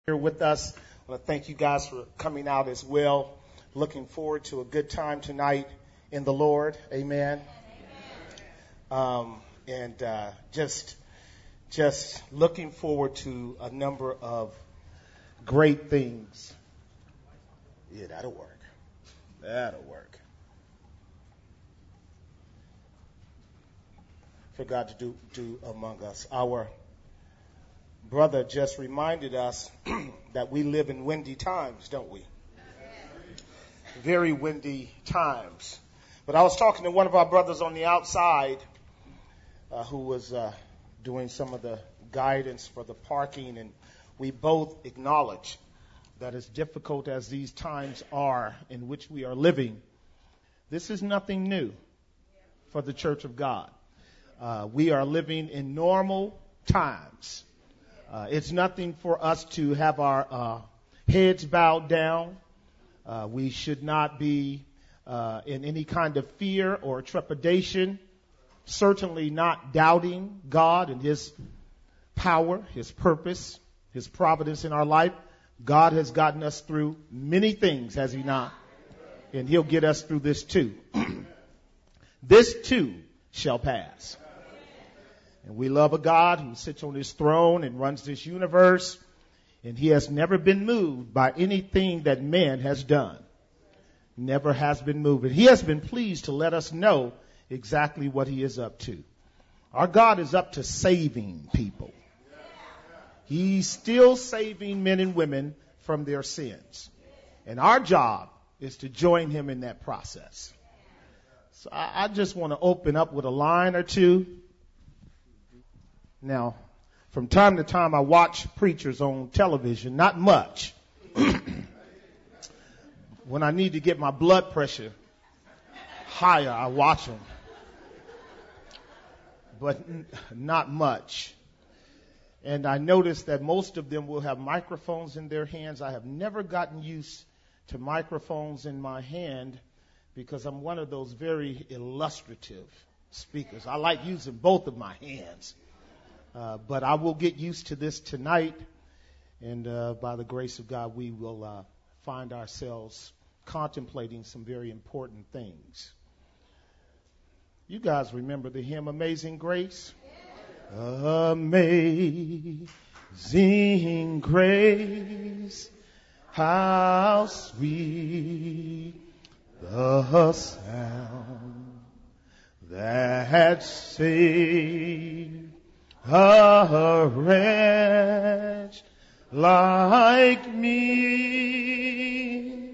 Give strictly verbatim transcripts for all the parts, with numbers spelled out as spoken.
Here with us. I want to thank you guys for coming out as well. Looking forward to a good time tonight in the Lord. Amen. Um, and uh, just, just looking forward to a number of great things. Yeah, that'll work. That'll work. For God to do do among us. Our brother just reminded us that we live in windy times, don't we? Very windy times. But I was talking to one of our brothers on the outside uh, who was uh, doing some of the guidance for the parking, and we both acknowledge that as difficult as these times are in which we are living, this is nothing new for the Church of God. Uh, we are living in normal times. Uh, it's nothing for us to have our uh, heads bowed down. Uh, we should not be uh, in any kind of fear or trepidation, certainly not doubting God and His power, His purpose, His providence in our life. God has gotten us through many things, has He not? And He'll get us through this too. This too shall pass. And we love a God who sits on His throne and runs this universe. And He has never been moved by anything that man has done. Never has been moved. And He has been pleased to let us know exactly what He is up to. Our God is up to saving people. He's still saving men and women from their sins. And our job is to join Him in that process. So I, I just want to open up with a line or two. Now, from time to time, I watch preachers on television, not much. When I need to get my blood pressure higher, I watch them. But n- not much. And I notice that most of them will have microphones in their hands. I have never gotten used to microphones in my hand because I'm one of those very illustrative speakers. I like using both of my hands. Uh, but I will get used to this tonight, and uh, by the grace of God, we will uh, find ourselves contemplating some very important things. You guys remember the hymn Amazing Grace? Amazing grace, how sweet the sound that saved a wretch like me.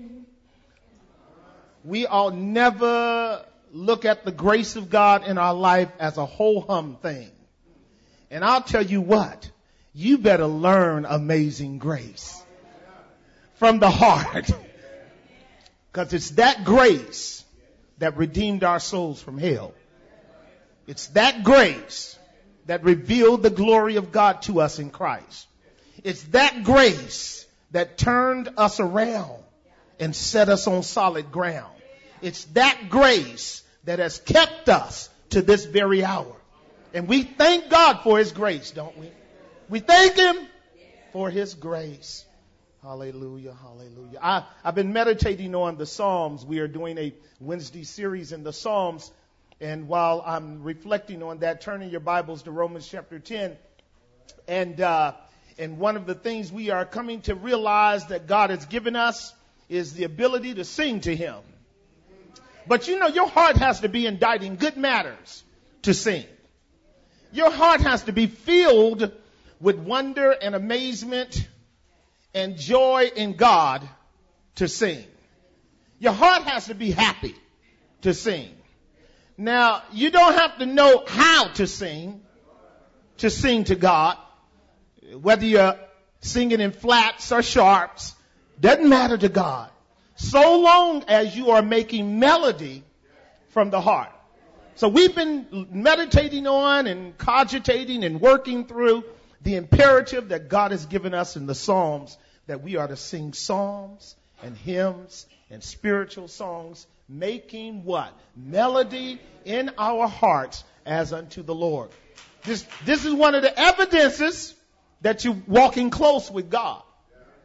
We ought never look at the grace of God in our life as a ho-hum thing. And I'll tell you what, you better learn Amazing Grace from the heart. Because it's that grace that redeemed our souls from hell. It's that grace that revealed the glory of God to us in Christ. It's that grace that turned us around and set us on solid ground. It's that grace that has kept us to this very hour. And we thank God for His grace, don't we? We thank Him for His grace. Hallelujah, hallelujah. I, I've been meditating on the Psalms. We are doing a Wednesday series in the Psalms. And while I'm reflecting on that, turning your Bibles to Romans chapter ten. And uh, and one of the things we are coming to realize that God has given us is the ability to sing to Him. But you know, your heart has to be inditing good matters to sing. Your heart has to be filled with wonder and amazement and joy in God to sing. Your heart has to be happy to sing. Now, you don't have to know how to sing, to sing to God. Whether you're singing in flats or sharps, doesn't matter to God. So long as you are making melody from the heart. So we've been meditating on and cogitating and working through the imperative that God has given us in the Psalms, that we are to sing psalms and hymns and spiritual songs, making what? Melody in our hearts as unto the Lord. This, this is one of the evidences that you're walking close with God.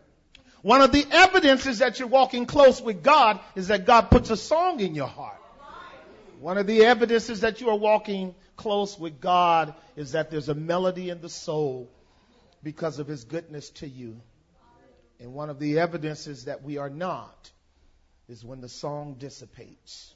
One of the evidences that you're walking close with God is that God puts a song in your heart. One of the evidences that you are walking close with God is that there's a melody in the soul because of his goodness to you. And one of the evidences that we are not is when the song dissipates.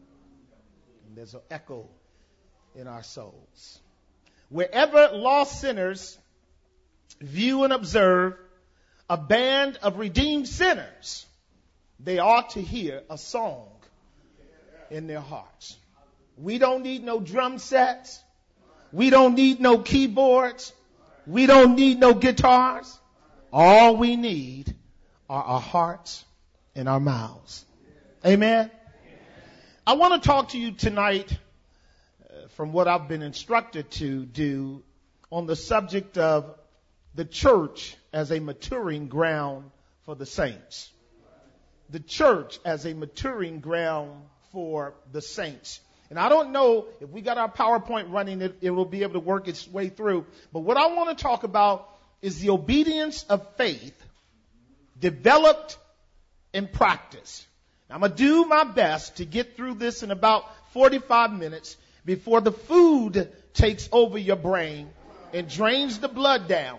And there's an echo in our souls. Wherever lost sinners view and observe a band of redeemed sinners, they ought to hear a song in their hearts. We don't need no drum sets. We don't need no keyboards. We don't need no guitars. All we need are our hearts and our mouths. Amen. I want to talk to you tonight uh, from what I've been instructed to do on the subject of the church as a maturing ground for the saints. The church as a maturing ground for the saints. And I don't know if we got our PowerPoint running, it, it will be able to work its way through. But what I want to talk about is the obedience of faith developed and practiced. I'm going to do my best to get through this in about forty-five minutes before the food takes over your brain and drains the blood down.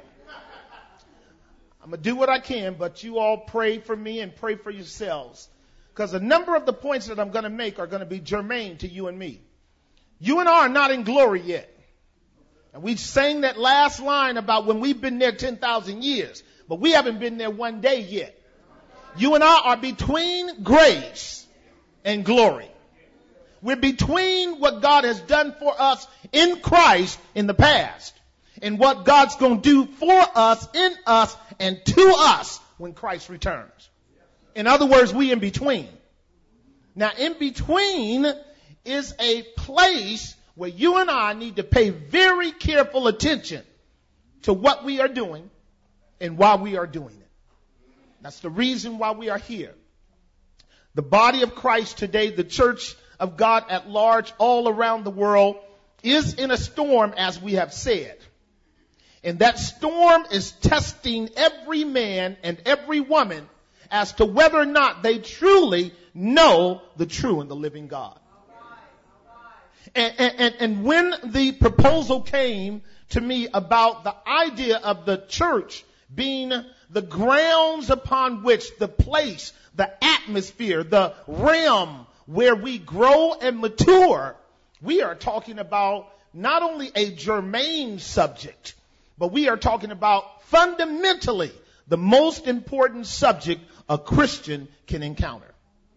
I'm going to do what I can, but you all pray for me and pray for yourselves. Because a number of the points that I'm going to make are going to be germane to you and me. You and I are not in glory yet. And we sang that last line about when we've been there ten thousand years, but we haven't been there one day yet. You and I are between grace and glory. We're between what God has done for us in Christ in the past and what God's going to do for us, in us, and to us when Christ returns. In other words, we in between. Now, in between is a place where you and I need to pay very careful attention to what we are doing and why we are doing it. That's the reason why we are here. The body of Christ today, the church of God at large, all around the world, is in a storm, as we have said. And that storm is testing every man and every woman as to whether or not they truly know the true and the living God. And, and, and when the proposal came to me about the idea of the church being the grounds upon which the place, the atmosphere, the realm where we grow and mature, we are talking about not only a germane subject, but we are talking about fundamentally the most important subject a Christian can encounter.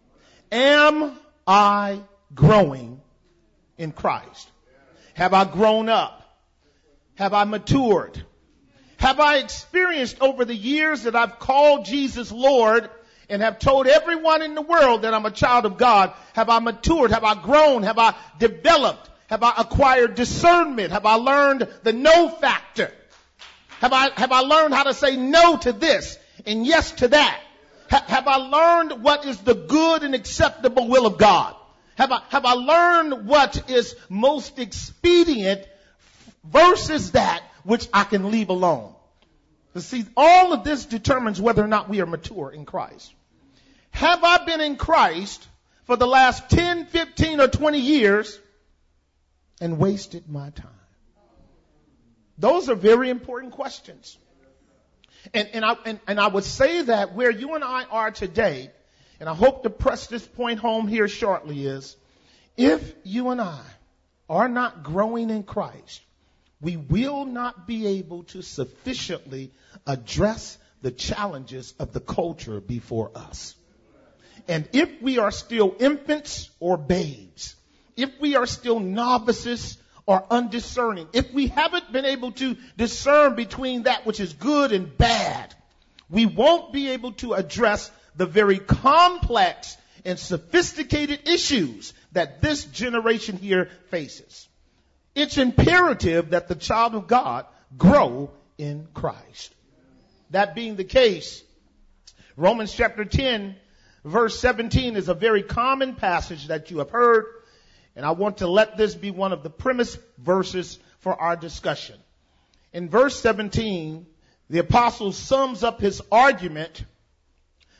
Am I growing in Christ? Have I grown up? Have I matured? Have I experienced over the years that I've called Jesus Lord and have told everyone in the world that I'm a child of God? Have I matured? Have I grown? Have I developed? Have I acquired discernment? Have I learned the no factor? Have I, have I learned how to say no to this and yes to that? Ha, have I learned what is the good and acceptable will of God? Have I, have I learned what is most expedient versus that which I can leave alone? You see, all of this determines whether or not we are mature in Christ. Have I been in Christ for the last ten, fifteen, or twenty years and wasted my time? Those are very important questions. And, and, I, and, and I would say that where you and I are today, and I hope to press this point home here shortly, is if you and I are not growing in Christ, we will not be able to sufficiently address the challenges of the culture before us. And if we are still infants or babes, if we are still novices or undiscerning, if we haven't been able to discern between that which is good and bad, we won't be able to address the very complex and sophisticated issues that this generation here faces. It's imperative that the child of God grow in Christ. That being the case, Romans chapter ten, verse seventeen is a very common passage that you have heard. And I want to let this be one of the premise verses for our discussion. In verse seventeen, the apostle sums up his argument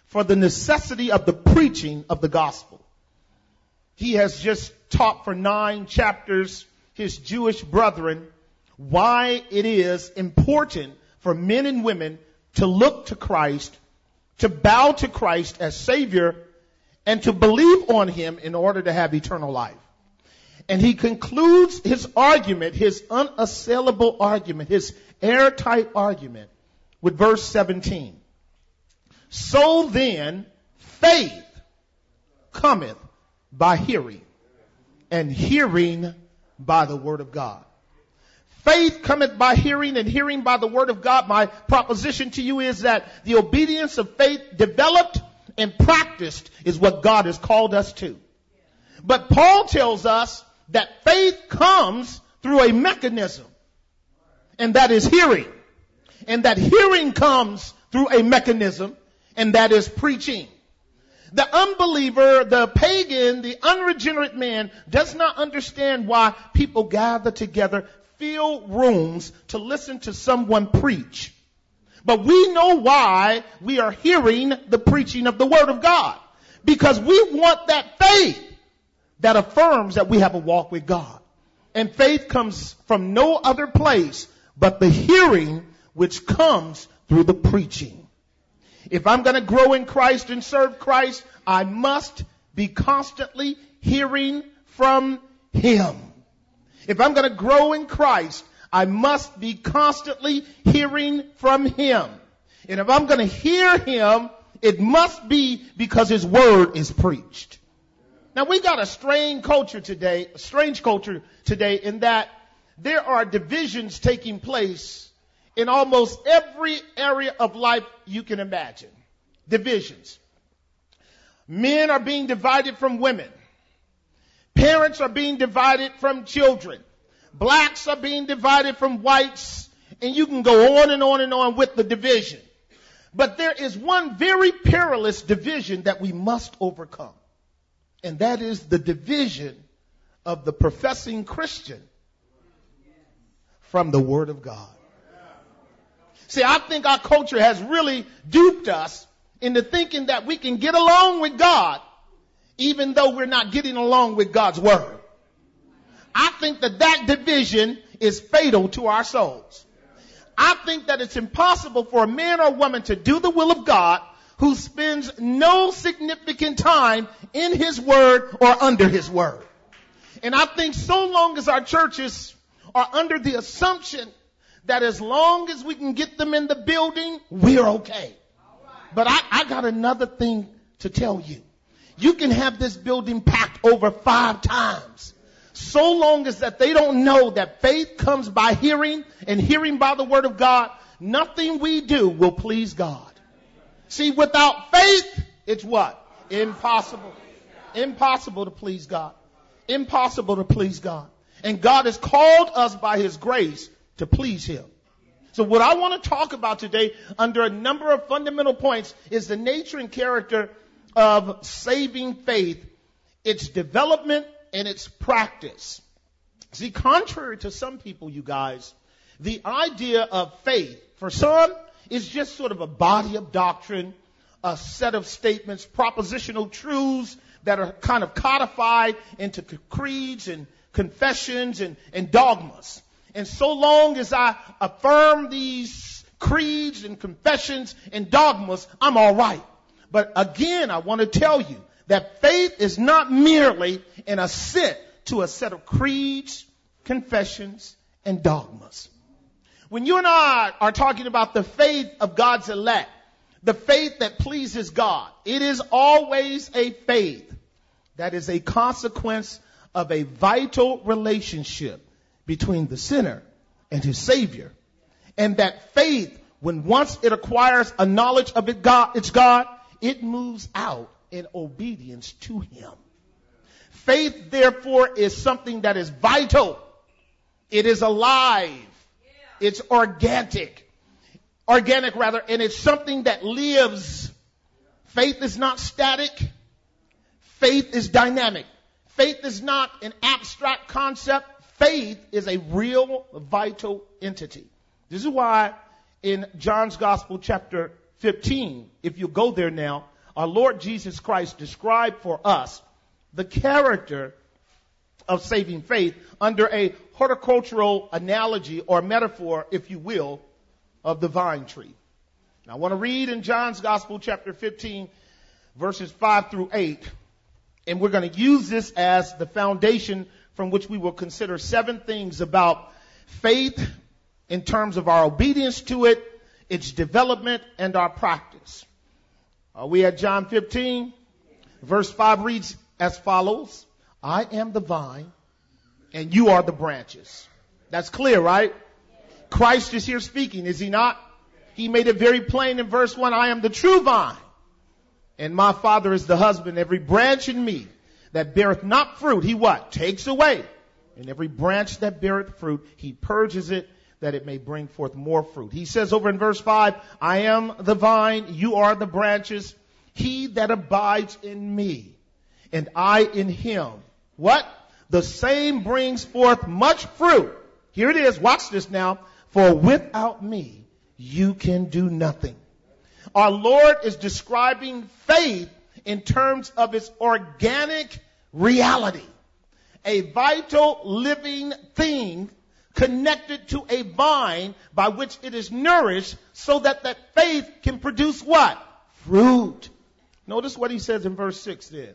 for the necessity of the preaching of the gospel. He has just taught for nine chapters his Jewish brethren why it is important for men and women to look to Christ, to bow to Christ as Savior, and to believe on him in order to have eternal life. And he concludes his argument, his unassailable argument, his airtight argument with verse seventeen. So then, faith cometh by hearing, and hearing by the word of God. Faith cometh by hearing, and hearing by the word of God. My proposition to you is that the obedience of faith developed and practiced is what God has called us to. But Paul tells us that faith comes through a mechanism, and that is hearing. And that hearing comes through a mechanism, and that is preaching. The unbeliever, the pagan, the unregenerate man does not understand why people gather together, fill rooms to listen to someone preach. But we know why we are hearing the preaching of the word of God. Because we want that faith that affirms that we have a walk with God. And faith comes from no other place but the hearing which comes through the preaching. If I'm going to grow in Christ and serve Christ, I must be constantly hearing from him. If I'm going to grow in Christ, I must be constantly hearing from him. And if I'm going to hear him, it must be because his word is preached. Now, we got a strange culture today, a strange culture today in that there are divisions taking place in almost every area of life you can imagine. Divisions. Men are being divided from women. Parents are being divided from children. Blacks are being divided from whites. And you can go on and on and on with the division. But there is one very perilous division that we must overcome. And that is the division of the professing Christian from the Word of God. See, I think our culture has really duped us into thinking that we can get along with God even though we're not getting along with God's Word. I think that that division is fatal to our souls. I think that it's impossible for a man or woman to do the will of God who spends no significant time in his word or under his word. And I think so long as our churches are under the assumption that as long as we can get them in the building, we're okay. But I, I got another thing to tell you. You can have this building packed over five times. So long as that they don't know that faith comes by hearing and hearing by the word of God, nothing we do will please God. See, without faith, it's what? Impossible. Impossible to please God. Impossible to please God. And God has called us by his grace to please him. So what I want to talk about today under a number of fundamental points is the nature and character of saving faith, its development and its practice. See, contrary to some people, you guys, the idea of faith, for some, is just sort of a body of doctrine, a set of statements, propositional truths that are kind of codified into creeds and confessions and, and dogmas. And so long as I affirm these creeds and confessions and dogmas, I'm all right. But again, I want to tell you that faith is not merely an assent to a set of creeds, confessions, and dogmas. When you and I are talking about the faith of God's elect, the faith that pleases God, it is always a faith that is a consequence of a vital relationship between the sinner and his Savior. And that faith, when once it acquires a knowledge of it God, its God, it moves out in obedience to him. Faith, therefore, is something that is vital. It is alive. It's organic. Organic, rather, and it's something that lives. Faith is not static. Faith is dynamic. Faith is not an abstract concept. Faith is a real, vital entity. This is why in John's Gospel, chapter fifteen, if you go there now, our Lord Jesus Christ described for us the character of saving faith under a horticultural analogy or metaphor, if you will, of the vine tree. Now, I want to read in John's Gospel, chapter fifteen, verses five through eight, and we're going to use this as the foundation from which we will consider seven things about faith in terms of our obedience to it, its development, and our practice. Are we at John fifteen? Verse five reads as follows: I am the vine, and you are the branches. That's clear, right? Christ is here speaking, is he not? He made it very plain in verse one, I am the true vine, and my Father is the husband. Every branch in me that beareth not fruit, he what? Takes away. And every branch that beareth fruit, he purges it, that it may bring forth more fruit. He says over in verse five, I am the vine, you are the branches. He that abides in me, and I in him, what? The same brings forth much fruit. Here it is. Watch this now. For without me, you can do nothing. Our Lord is describing faith in terms of its organic reality. A vital living thing connected to a vine by which it is nourished so that that faith can produce what? Fruit. Notice what he says in verse six then.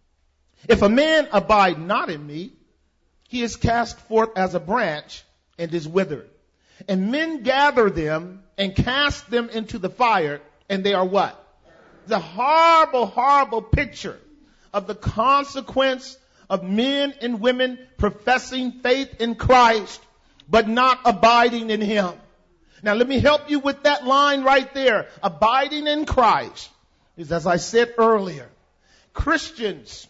If a man abide not in me, he is cast forth as a branch and is withered. And men gather them and cast them into the fire, and they are what? The horrible, horrible picture of the consequence of men and women professing faith in Christ, but not abiding in him. Now let me help you with that line right there. Abiding in Christ is, as I said earlier, Christians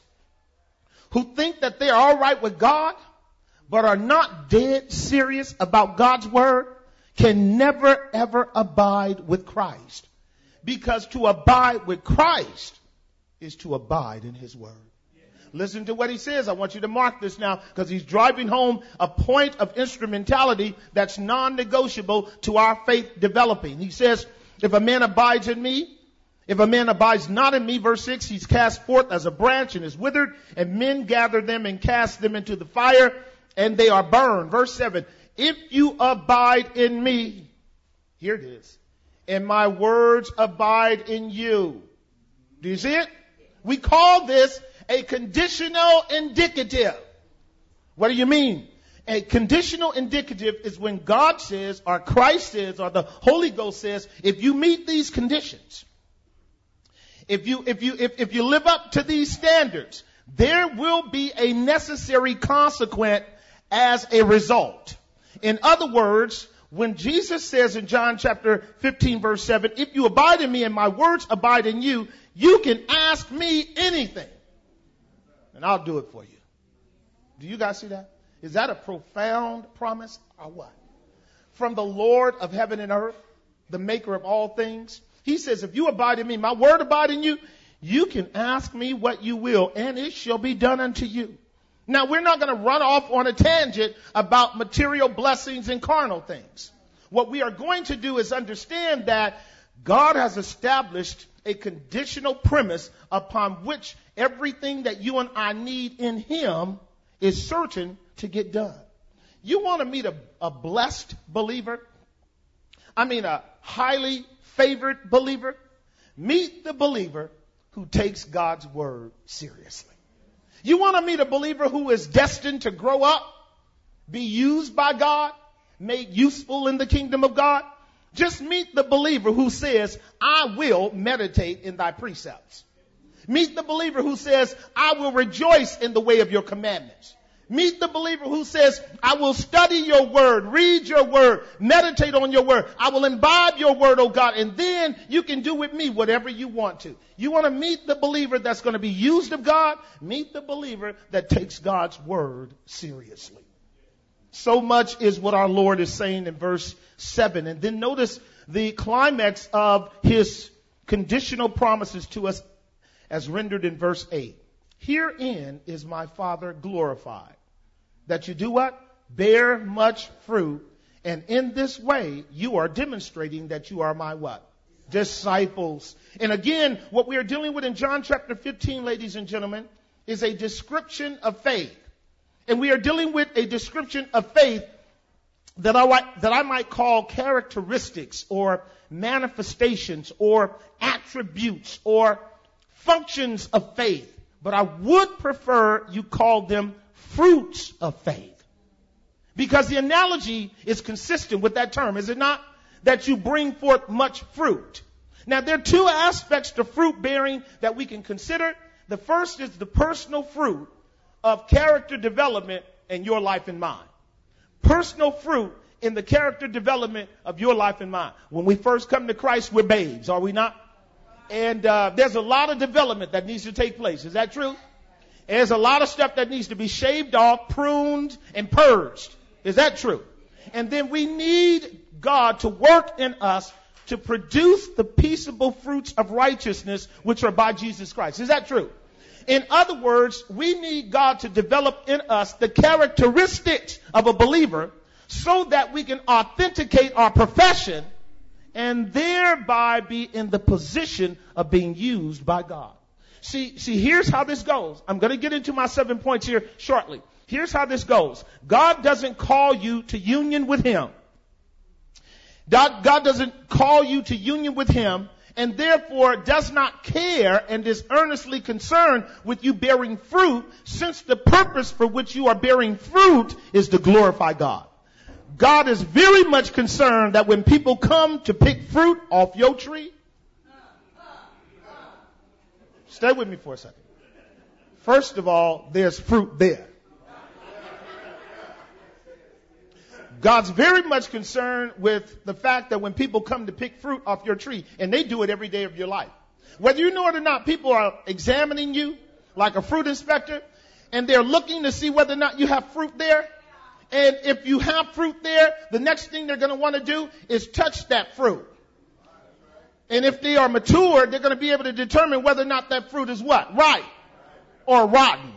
who think that they are all right with God, but are not dead serious about God's word, can never, ever abide with Christ. Because to abide with Christ is to abide in his word. Listen to what he says. I want you to mark this now, because he's driving home a point of instrumentality that's non-negotiable to our faith developing. He says, if a man abides in me, if a man abides not in me, verse six, he's cast forth as a branch and is withered, and men gather them and cast them into the fire, and they are burned. Verse seven, if you abide in me, here it is, and my words abide in you. Do you see it? We call this a conditional indicative. What do you mean? A conditional indicative is when God says, or Christ says, or the Holy Ghost says, if you meet these conditions, if you, if you, if, if you live up to these standards, there will be a necessary consequence as a result. In other words, when Jesus says in John chapter fifteen verse seven, if you abide in me and my words abide in you, you can ask me anything, and I'll do it for you. Do you guys see that? Is that a profound promise or what? From the Lord of heaven and earth, the maker of all things. He says, if you abide in me, my word abide in you, you can ask me what you will, and it shall be done unto you. Now, we're not going to run off on a tangent about material blessings and carnal things. What we are going to do is understand that God has established a conditional premise upon which everything that you and I need in him is certain to get done. You want to meet a, a blessed believer? I mean, a highly favored believer? Meet the believer who takes God's word seriously. You want to meet a believer who is destined to grow up, be used by God, made useful in the kingdom of God? Just meet the believer who says, I will meditate in thy precepts. Meet the believer who says, I will rejoice in the way of your commandments. Meet the believer who says, I will study your word, read your word, meditate on your word. I will imbibe your word, oh God, and then you can do with me whatever you want to. You want to meet the believer that's going to be used of God? Meet the believer that takes God's word seriously. So much is what our Lord is saying in verse seven. And then notice the climax of his conditional promises to us as rendered in verse eight. Herein is my Father glorified, that you do what? Bear much fruit, and in this way you are demonstrating that you are my what? Disciples. And again, what we are dealing with in John chapter fifteen, ladies and gentlemen, is a description of faith. And we are dealing with a description of faith that I, that I might call characteristics or manifestations or attributes or functions of faith. But I would prefer you call them fruits of faith. Because the analogy is consistent with that term, is it not? That you bring forth much fruit. Now, there are two aspects to fruit bearing that we can consider. The first is the personal fruit of character development in your life and mine. Personal fruit in the character development of your life and mine. When we first come to Christ, we're babes, are we not? And uh, there's a lot of development that needs to take place. Is that true? There's a lot of stuff that needs to be shaved off, pruned, and purged. Is that true? And then we need God to work in us to produce the peaceable fruits of righteousness, which are by Jesus Christ. Is that true? In other words, we need God to develop in us the characteristics of a believer so that we can authenticate our profession and thereby be in the position of being used by God. See, see, here's how this goes. I'm going to get into my seven points here shortly. Here's how this goes. God doesn't call you to union with him. God, God doesn't call you to union with him and therefore does not care and is earnestly concerned with you bearing fruit, since the purpose for which you are bearing fruit is to glorify God. God is very much concerned that when people come to pick fruit off your tree, stay with me for a second. First of all, there's fruit there. God's very much concerned with the fact that when people come to pick fruit off your tree, and they do it every day of your life, whether you know it or not, people are examining you like a fruit inspector, and they're looking to see whether or not you have fruit there. And if you have fruit there, the next thing they're going to want to do is touch that fruit. And if they are mature, they're going to be able to determine whether or not that fruit is what? Ripe or rotten.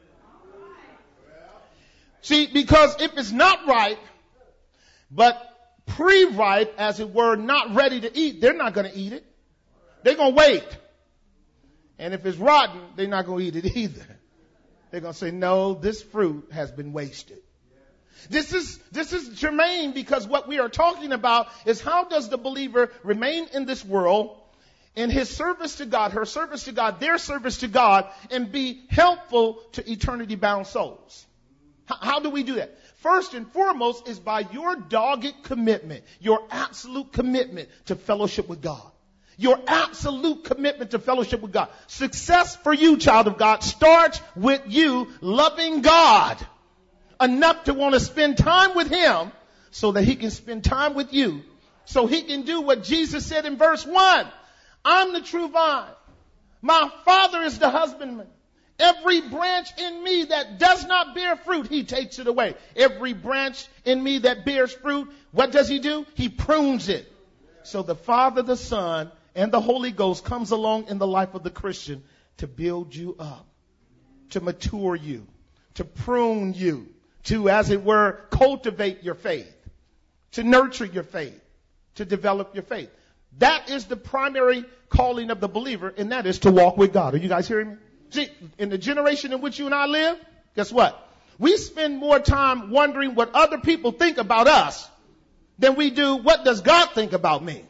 See, because if it's not ripe, but pre-ripe, as it were, not ready to eat, they're not going to eat it. They're going to wait. And if it's rotten, they're not going to eat it either. They're going to say, no, this fruit has been wasted. This is, this is germane, because what we are talking about is how does the believer remain in this world in his service to God, her service to God, their service to God, and be helpful to eternity bound souls. How, how do we do that? First and foremost is by your dogged commitment, your absolute commitment to fellowship with God. Your absolute commitment to fellowship with God. Success for you, child of God, starts with you loving God enough to want to spend time with him so that he can spend time with you. So he can do what Jesus said in verse one. I'm the true vine. My Father is the husbandman. Every branch in me that does not bear fruit, he takes it away. Every branch in me that bears fruit, what does he do? He prunes it. So the Father, the Son, and the Holy Ghost comes along in the life of the Christian to build you up, to mature you, to prune you, to, as it were, cultivate your faith, to nurture your faith, to develop your faith. That is the primary calling of the believer, and that is to walk with God. Are you guys hearing me? See, in the generation in which you and I live, guess what? We spend more time wondering what other people think about us than we do what does God think about me.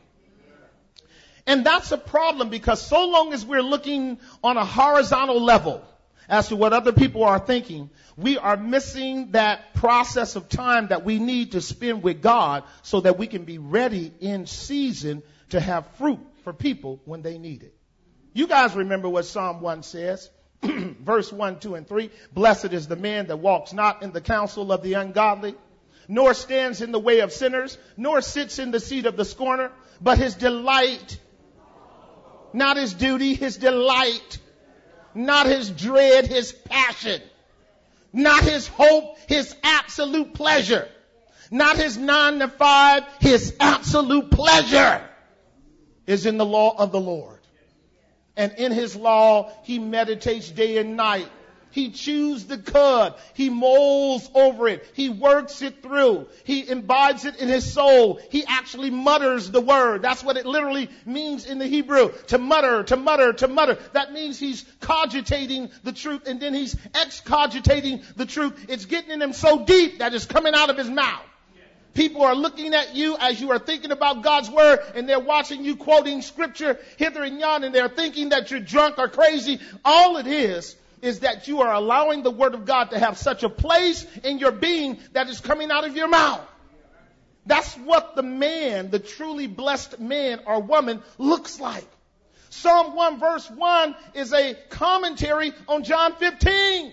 And that's a problem, because so long as we're looking on a horizontal level as to what other people are thinking, we are missing that process of time that we need to spend with God so that we can be ready in season to have fruit for people when they need it. You guys remember what Psalm one says, verse one, two, and three. Blessed is the man that walks not in the counsel of the ungodly, nor stands in the way of sinners, nor sits in the seat of the scorner, but his delight, not his duty, his delight, not his dread, his passion, not his hope, his absolute pleasure, not his nine to five, his absolute pleasure is in the law of the Lord. And in his law, he meditates day and night. He chews the cud. He molds over it. He works it through. He imbibes it in his soul. He actually mutters the word. That's what it literally means in the Hebrew. To mutter, to mutter, to mutter. That means he's cogitating the truth and then he's excogitating the truth. It's getting in him so deep that it's coming out of his mouth. People are looking at you as you are thinking about God's word and they're watching you quoting scripture hither and yon and they're thinking that you're drunk or crazy. All it is is that you are allowing the word of God to have such a place in your being that is coming out of your mouth. That's what the man, the truly blessed man or woman looks like. Psalm one verse one is a commentary on John fifteen.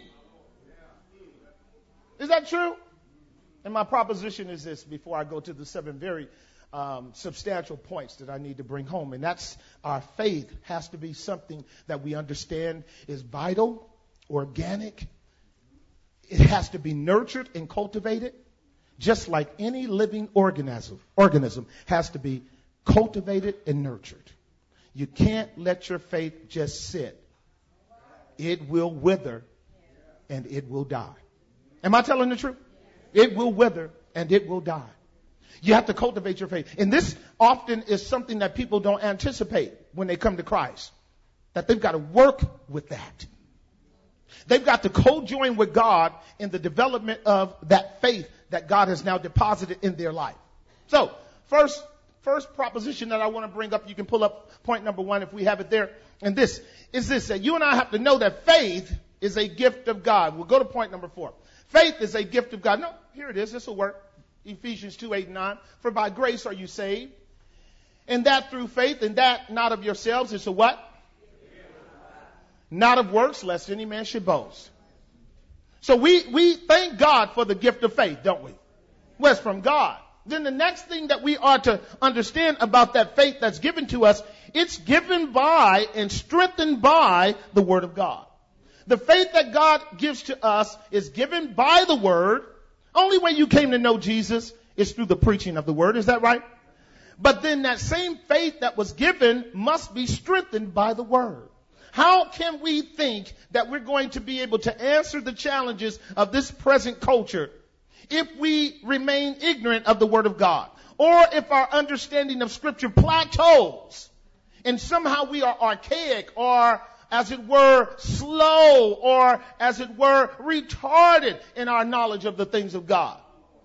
Is that true? And my proposition is this before I go to the seven very um, substantial points that I need to bring home. And that's our faith has to be something that we understand is vital, organic. It has to be nurtured and cultivated, just like any living organism, organism has to be cultivated and nurtured. You can't let your faith just sit. It will wither and it will die. Am I telling the truth? It will wither and it will die. You have to cultivate your faith. And this often is something that people don't anticipate when they come to Christ, that they've got to work with that. They've got to co-join with God in the development of that faith that God has now deposited in their life. So, first, first proposition that I want to bring up, you can pull up point number one if we have it there. And this is this, that you and I have to know that faith is a gift of God. We'll go to point number four. Faith is a gift of God. No, here it is. This will work. Ephesians two, eight, and nine. For by grace are you saved, and that through faith, and that not of yourselves. It's a what? Not of works, lest any man should boast. So we, we thank God for the gift of faith, don't we? Well, it's from God. Then the next thing that we are to understand about that faith that's given to us, it's given by and strengthened by the Word of God. The faith that God gives to us is given by the Word. Only way you came to know Jesus is through the preaching of the Word. Is that right? But then that same faith that was given must be strengthened by the Word. How can we think that we're going to be able to answer the challenges of this present culture if we remain ignorant of the Word of God? Or if our understanding of Scripture plateaus and somehow we are archaic or, as it were, slow or, as it were, retarded in our knowledge of the things of God?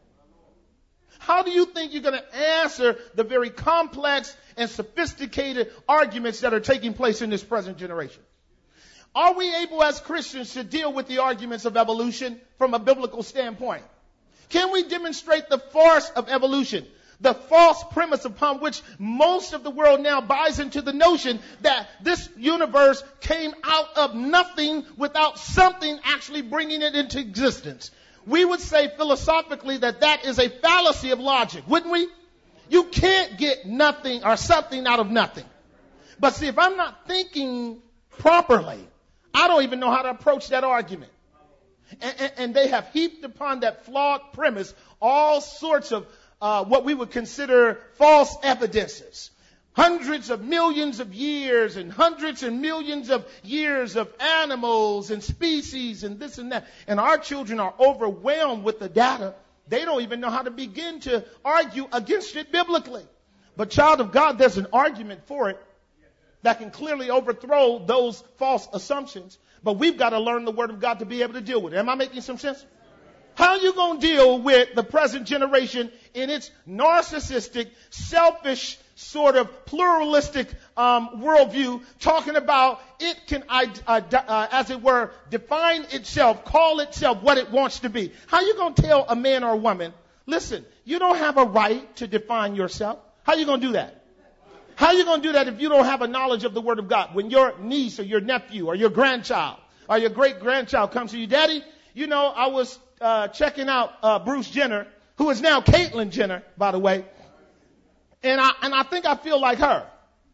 How do you think you're going to answer the very complex and sophisticated arguments that are taking place in this present generation? Are we able as Christians to deal with the arguments of evolution from a biblical standpoint? Can we demonstrate the farce of evolution, the false premise upon which most of the world now buys into the notion that this universe came out of nothing without something actually bringing it into existence? We would say philosophically that that is a fallacy of logic, wouldn't we? You can't get nothing or something out of nothing. But see, if I'm not thinking properly, I don't even know how to approach that argument. And, and, and they have heaped upon that flawed premise all sorts of uh, what we would consider false evidences. Hundreds of millions of years and hundreds and millions of years of animals and species and this and that. And our children are overwhelmed with the data. They don't even know how to begin to argue against it biblically. But child of God, there's an argument for it that can clearly overthrow those false assumptions. But we've got to learn the Word of God to be able to deal with it. Am I making some sense? How are you going to deal with the present generation in its narcissistic, selfish, sort of pluralistic um, worldview, talking about it can, uh, uh, as it were, define itself, call itself what it wants to be? How are you going to tell a man or a woman, listen, you don't have a right to define yourself? How are you going to do that? How are you going to do that if you don't have a knowledge of the Word of God? When your niece or your nephew or your grandchild or your great-grandchild comes to you, Daddy, you know, I was uh, checking out uh, Bruce Jenner, who is now Caitlyn Jenner, by the way, and I and I think I feel like her.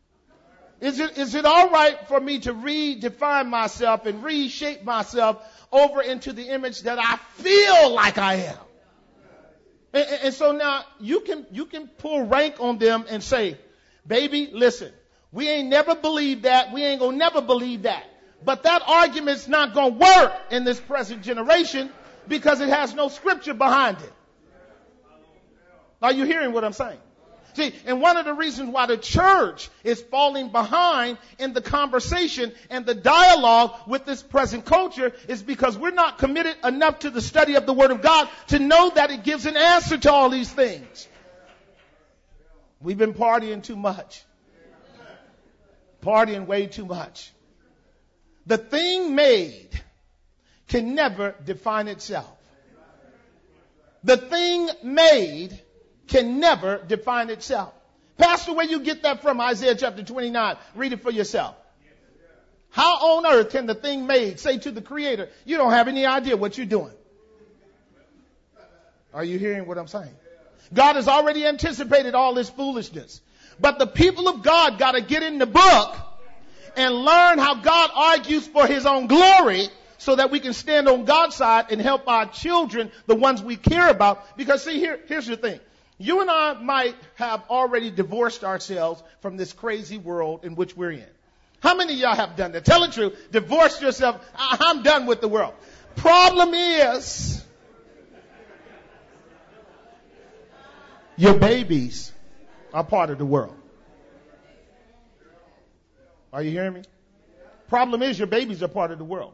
Is it is it all right for me to redefine myself and reshape myself over into the image that I feel like I am? And, and, and so now you can you can pull rank on them and say, baby, listen, we ain't never believed that. We ain't gonna never believe that. But that argument's not going to work in this present generation because it has no scripture behind it. Are you hearing what I'm saying? See, and one of the reasons why the church is falling behind in the conversation and the dialogue with this present culture is because we're not committed enough to the study of the Word of God to know that it gives an answer to all these things. We've been partying too much. Partying way too much. The thing made can never define itself. The thing made can never define itself. Pastor, where you get that from? Isaiah chapter twenty-nine. Read it for yourself. How on earth can the thing made say to the Creator, you don't have any idea what you're doing? Are you hearing what I'm saying? God has already anticipated all this foolishness. But the people of God got to get in the book and learn how God argues for his own glory so that we can stand on God's side and help our children, the ones we care about. Because see, here, here's the thing. You and I might have already divorced ourselves from this crazy world in which we're in. How many of y'all have done that? Tell the truth. Divorced yourself. I'm done with the world. Problem is, your babies are part of the world. Are you hearing me? Problem is, your babies are part of the world.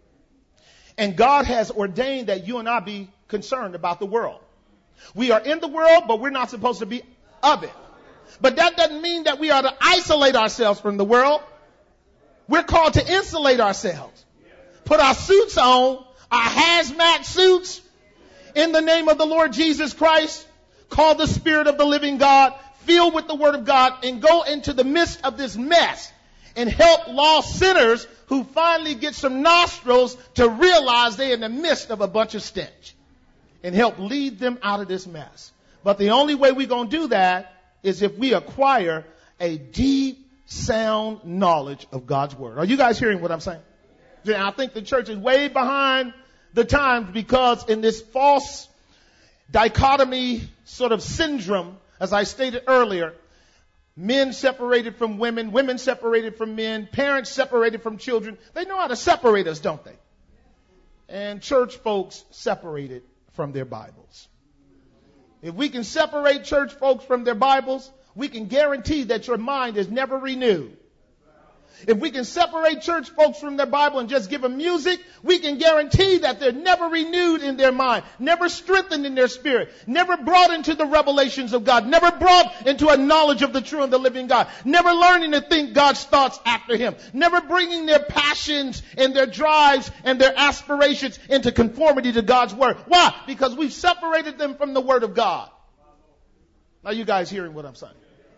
And God has ordained that you and I be concerned about the world. We are in the world, but we're not supposed to be of it. But that doesn't mean that we are to isolate ourselves from the world. We're called to insulate ourselves. Put our suits on, our hazmat suits, in the name of the Lord Jesus Christ, call the Spirit of the living God, filled with the Word of God, and go into the midst of this mess and help lost sinners who finally get some nostrils to realize they're in the midst of a bunch of stench, and help lead them out of this mess. But the only way we're going to do that is if we acquire a deep, sound knowledge of God's Word. Are you guys hearing what I'm saying? I think the church is way behind the times because in this false dichotomy sort of syndrome, as I stated earlier, men separated from women, women separated from men, parents separated from children. They know how to separate us, don't they? And church folks separated from their Bibles. If we can separate church folks from their Bibles, we can guarantee that your mind is never renewed. If we can separate church folks from their Bible and just give them music, we can guarantee that they're never renewed in their mind, never strengthened in their spirit, never brought into the revelations of God, never brought into a knowledge of the true and the living God, never learning to think God's thoughts after him, never bringing their passions and their drives and their aspirations into conformity to God's word. Why? Because we've separated them from the word of God. Now you guys hearing what I'm saying?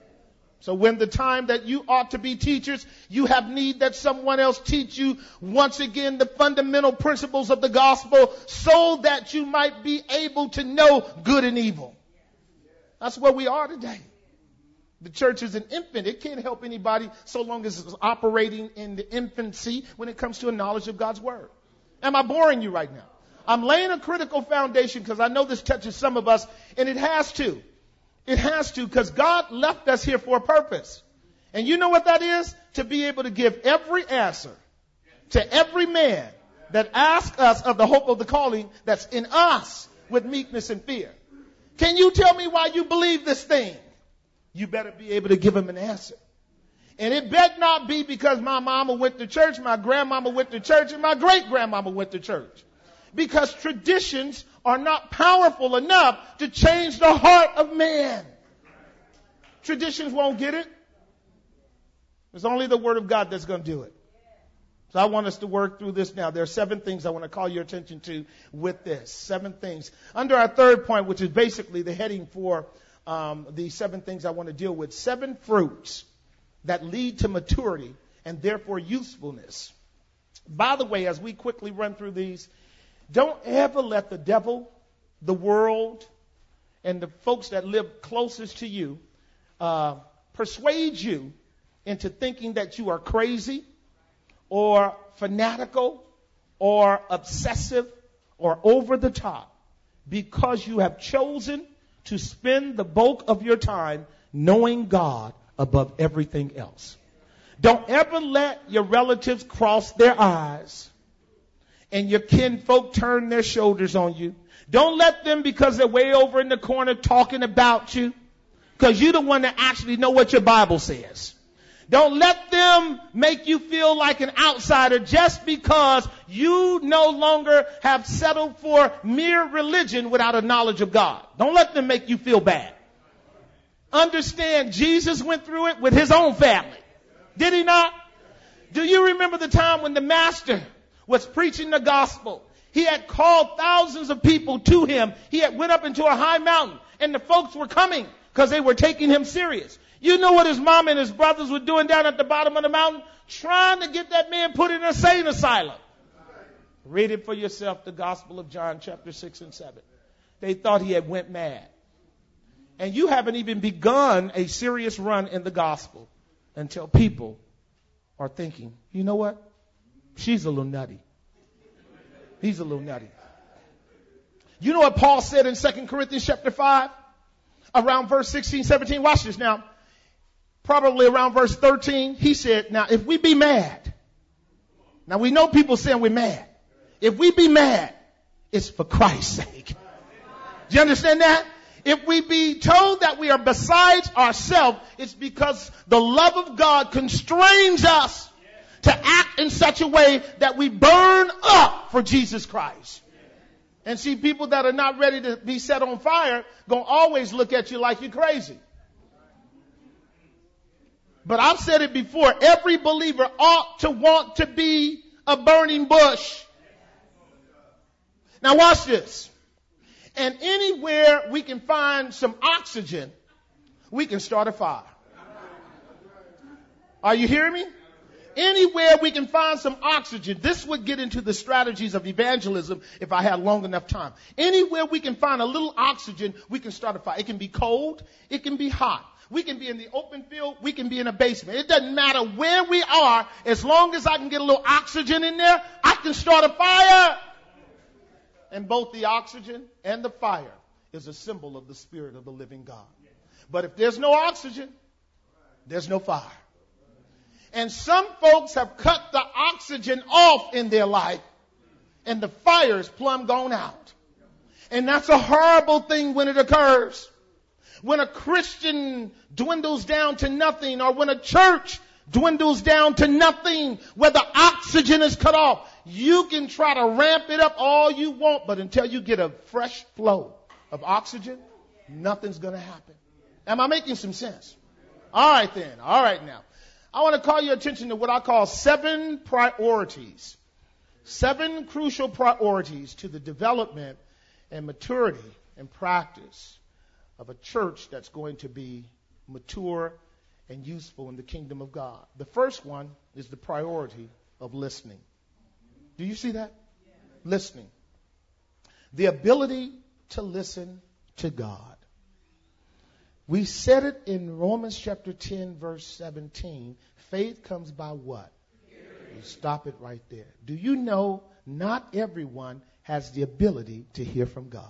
So when the time that you ought to be teachers, you have need that someone else teach you once again the fundamental principles of the gospel so that you might be able to know good and evil. That's where we are today. The church is an infant. It can't help anybody so long as it's operating in the infancy when it comes to a knowledge of God's word. Am I boring you right now? I'm laying a critical foundation because I know this touches some of us, and it has to. It has to, because God left us here for a purpose. And you know what that is? To be able to give every answer to every man that asks us of the hope of the calling that's in us with meekness and fear. Can you tell me why you believe this thing? You better be able to give him an answer. And it better not be because my mama went to church, my grandmama went to church, and my great-grandmama went to church. Because traditions are not powerful enough to change the heart of man. Traditions won't get it. It's only the Word of God that's going to do it. So I want us to work through this now. There are seven things I want to call your attention to with this. Seven things. Under our third point, which is basically the heading for um, the seven things I want to deal with. Seven fruits that lead to maturity and therefore usefulness. By the way, as we quickly run through these, don't ever let the devil, the world, and the folks that live closest to you uh, persuade you into thinking that you are crazy or fanatical or obsessive or over the top because you have chosen to spend the bulk of your time knowing God above everything else. Don't ever let your relatives cross their eyes and your kinfolk turn their shoulders on you. Don't let them, because they're way over in the corner talking about you, because you're the one that actually know what your Bible says. Don't let them make you feel like an outsider just because you no longer have settled for mere religion without a knowledge of God. Don't let them make you feel bad. Understand, Jesus went through it with his own family. Did he not? Do you remember the time when the master was preaching the gospel? He had called thousands of people to him. He had went up into a high mountain, and the folks were coming because they were taking him serious. You know what his mom and his brothers were doing down at the bottom of the mountain? Trying to get that man put in a insane asylum. Read it for yourself, the Gospel of John, chapter six and seven. They thought he had went mad. And you haven't even begun a serious run in the gospel until people are thinking, you know what? She's a little nutty. He's a little nutty. You know what Paul said in Second Corinthians chapter five? Around verse sixteen, seventeen. Watch this now. Probably around verse thirteen. He said, now if we be mad. Now we know people saying we're mad. If we be mad, it's for Christ's sake. Do you understand that? If we be told that we are besides ourselves, it's because the love of God constrains us to act in such a way that we burn up for Jesus Christ. And see, people that are not ready to be set on fire gonna always look at you like you're crazy. But I've said it before, every believer ought to want to be a burning bush. Now watch this. And anywhere we can find some oxygen, we can start a fire. Are you hearing me? Anywhere we can find some oxygen. This would get into the strategies of evangelism if I had long enough time. Anywhere we can find a little oxygen, we can start a fire. It can be cold. It can be hot. We can be in the open field. We can be in a basement. It doesn't matter where we are. As long as I can get a little oxygen in there, I can start a fire. And both the oxygen and the fire is a symbol of the Spirit of the living God. But if there's no oxygen, there's no fire. And some folks have cut the oxygen off in their life, and the fire is plumb gone out. And that's a horrible thing when it occurs. When a Christian dwindles down to nothing, or when a church dwindles down to nothing, where the oxygen is cut off, you can try to ramp it up all you want, but until you get a fresh flow of oxygen, nothing's going to happen. Am I making some sense? All right then. All right now. I want to call your attention to what I call seven priorities. Seven crucial priorities to the development and maturity and practice of a church that's going to be mature and useful in the kingdom of God. The first one is the priority of listening. Do you see that? Yeah. Listening. The ability to listen to God. We said it in Romans chapter ten, verse seventeen. Faith comes by what? You stop it right there. Do you know not everyone has the ability to hear from God?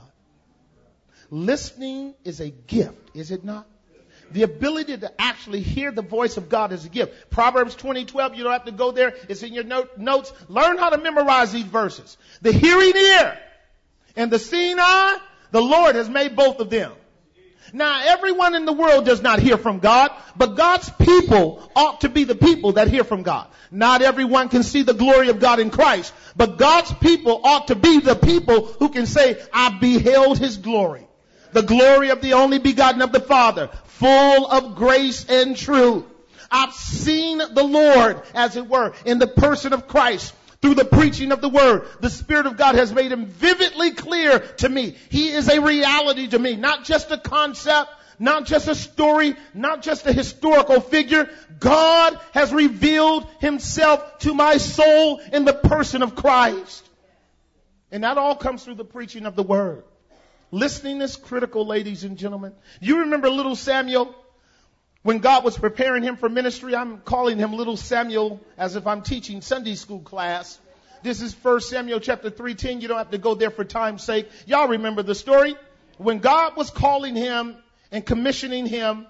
Listening is a gift, is it not? The ability to actually hear the voice of God is a gift. Proverbs twenty twelve, you don't have to go there. It's in your note, notes. Learn how to memorize these verses. The hearing ear and the seeing eye, the Lord has made both of them. Now, everyone in the world does not hear from God, but God's people ought to be the people that hear from God. Not everyone can see the glory of God in Christ, but God's people ought to be the people who can say, I beheld his glory. The glory of the only begotten of the Father, full of grace and truth. I've seen the Lord, as it were, in the person of Christ. Through the preaching of the word, the Spirit of God has made him vividly clear to me. He is a reality to me, not just a concept, not just a story, not just a historical figure. God has revealed himself to my soul in the person of Christ. And that all comes through the preaching of the word. Listening is critical, ladies and gentlemen. You remember little Samuel? When God was preparing him for ministry, I'm calling him little Samuel as if I'm teaching Sunday school class. This is First Samuel chapter three ten. You don't have to go there for time's sake. Y'all remember the story? When God was calling him and commissioning him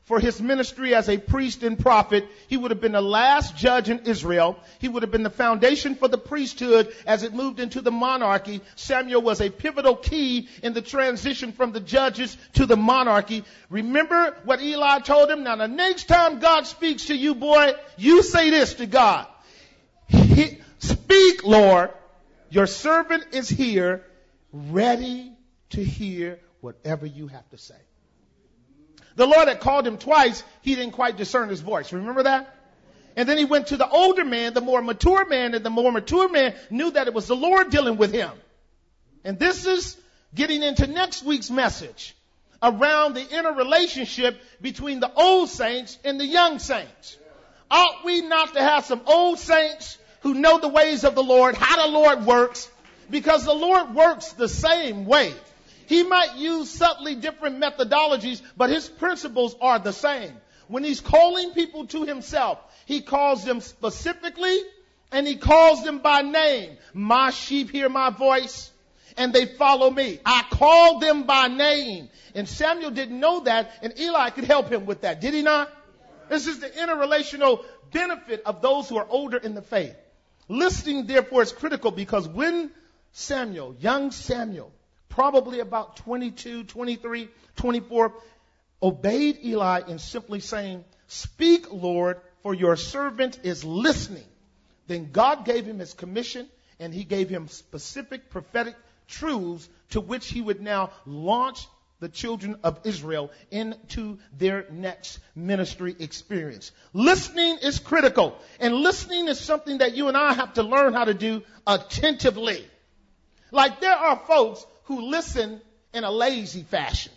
for his ministry as a priest and prophet. He would have been the last judge in Israel. He would have been the foundation for the priesthood as it moved into the monarchy. Samuel was a pivotal key in the transition from the judges to the monarchy. Remember what Eli told him? Now, the next time God speaks to you, boy, you say this to God. He, Speak, Lord. Your servant is here, ready to hear whatever you have to say. The Lord had called him twice. He didn't quite discern his voice. Remember that? And then he went to the older man, the more mature man, and the more mature man knew that it was the Lord dealing with him. And this is getting into next week's message around the interrelationship between the old saints and the young saints. Ought we not to have some old saints who know the ways of the Lord, how the Lord works? Because the Lord works the same way. He might use subtly different methodologies, but his principles are the same. When he's calling people to himself, he calls them specifically and he calls them by name. My sheep hear my voice and they follow me. I call them by name. And Samuel didn't know that, and Eli could help him with that. Did he not? This is the interrelational benefit of those who are older in the faith. Listening, therefore, is critical because when Samuel, young Samuel, probably about twenty-two, twenty-three, twenty-four, obeyed Eli in simply saying, Speak, Lord, for your servant is listening. Then God gave him his commission, and he gave him specific prophetic truths to which he would now launch the children of Israel into their next ministry experience. Listening is critical, and listening is something that you and I have to learn how to do attentively. Like there are folks who listen in a lazy fashion.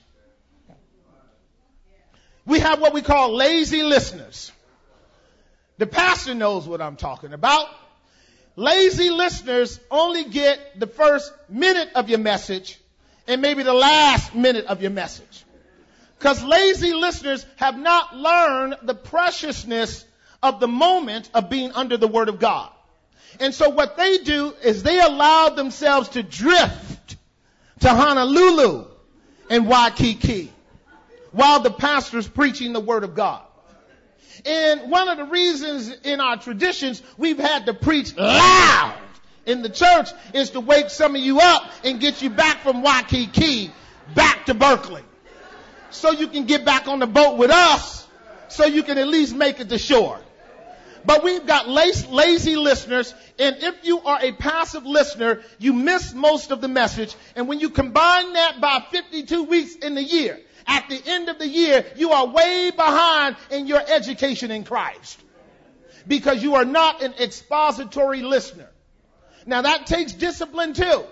We have what we call lazy listeners. The pastor knows what I'm talking about. Lazy listeners only get the first minute of your message and maybe the last minute of your message. Because lazy listeners have not learned the preciousness of the moment of being under the Word of God. And so what they do is they allow themselves to drift to Honolulu and Waikiki while the pastor's preaching the Word of God. And one of the reasons in our traditions we've had to preach loud in the church is to wake some of you up and get you back from Waikiki back to Berkeley. So you can get back on the boat with us so you can at least make it to shore. But we've got lazy listeners, and if you are a passive listener, you miss most of the message. And when you combine that by fifty-two weeks in the year, at the end of the year, you are way behind in your education in Christ because you are not an expository listener. Now that takes discipline too.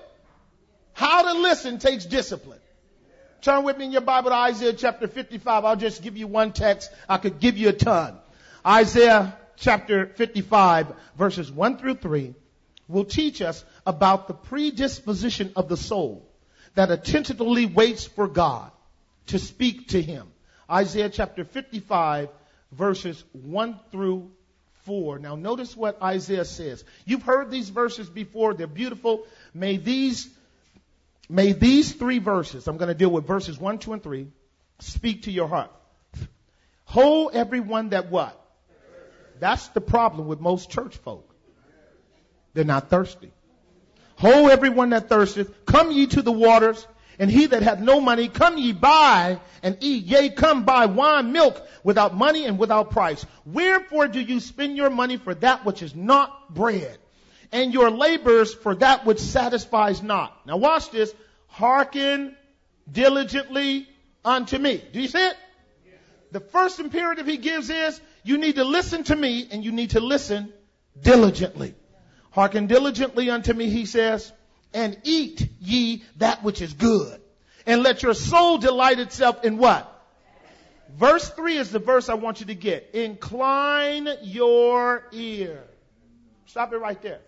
How to listen takes discipline. Turn with me in your Bible to Isaiah chapter fifty-five. I'll just give you one text. I could give you a ton. Isaiah chapter fifty-five, verses one through three, will teach us about the predisposition of the soul that attentively waits for God to speak to him. Isaiah chapter fifty-five, verses one through four. Now notice what Isaiah says. You've heard these verses before. They're beautiful. May these, may these three verses, I'm going to deal with verses one, two, and three, speak to your heart. Ho, everyone that what? That's the problem with most church folk. They're not thirsty. Ho, everyone that thirsteth, come ye to the waters, and he that hath no money, come ye buy and eat. Yea, come buy wine, milk, without money and without price. Wherefore do you spend your money for that which is not bread, and your labors for that which satisfies not? Now watch this. Hearken diligently unto me. Do you see it? The first imperative he gives is, you need to listen to me, and you need to listen diligently. Hearken diligently unto me, he says, and eat ye that which is good. And let your soul delight itself in what? Verse three is the verse I want you to get. Incline your ear. Stop it right there.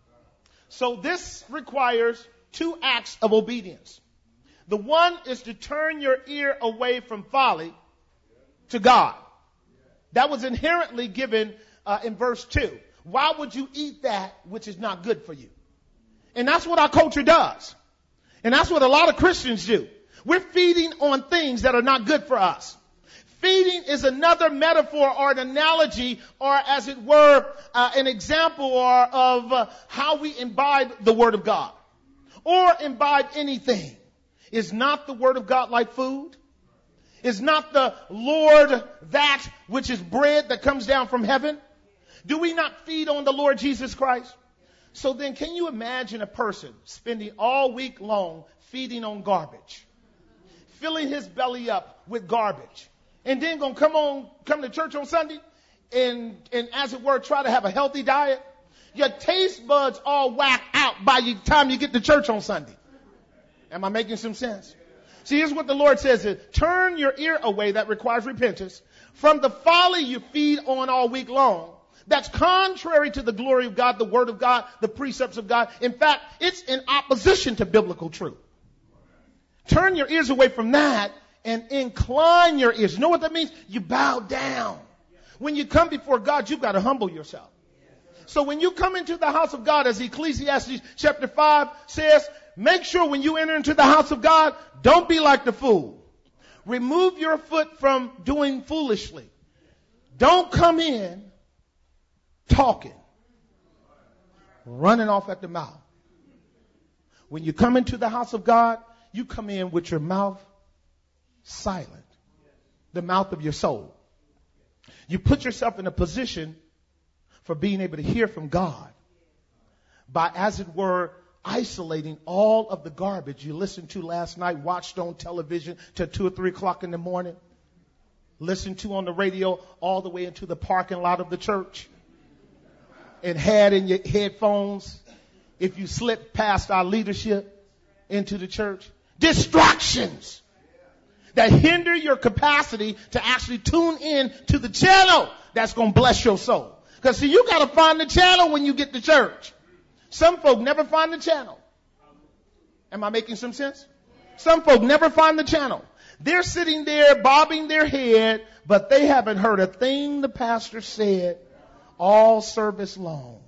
So this requires two acts of obedience. The one is to turn your ear away from folly to God. That was inherently given uh, in verse two. Why would you eat that which is not good for you? And that's what our culture does. And that's what a lot of Christians do. We're feeding on things that are not good for us. Feeding is another metaphor or an analogy or, as it were, uh, an example or of uh, how we imbibe the Word of God or imbibe anything. Is not the Word of God like food? Is not the Lord that which is bread that comes down from heaven? Do we not feed on the Lord Jesus Christ? So then can you imagine a person spending all week long feeding on garbage, filling his belly up with garbage, and then going to come on, come to church on Sunday and, and as it were, try to have a healthy diet? Your taste buds all whack out by the time you get to church on Sunday. Am I making some sense? See, here's what the Lord says is, turn your ear away, that requires repentance, from the folly you feed on all week long. That's contrary to the glory of God, the Word of God, the precepts of God. In fact, it's in opposition to biblical truth. Turn your ears away from that and incline your ears. You know what that means? You bow down. When you come before God, you've got to humble yourself. So when you come into the house of God, as Ecclesiastes chapter five says, make sure when you enter into the house of God, don't be like the fool. Remove your foot from doing foolishly. Don't come in talking, running off at the mouth. When you come into the house of God, you come in with your mouth silent, the mouth of your soul. You put yourself in a position for being able to hear from God by, as it were, isolating all of the garbage you listened to last night, watched on television till two or three o'clock in the morning, listened to on the radio all the way into the parking lot of the church, and had in your headphones if you slipped past our leadership into the church. Distractions that hinder your capacity to actually tune in to the channel that's going to bless your soul. Because see, you got to find the channel when you get to church. Some folk never find the channel. Am I making some sense? Some folk never find the channel. They're sitting there bobbing their head, but they haven't heard a thing the pastor said all service long.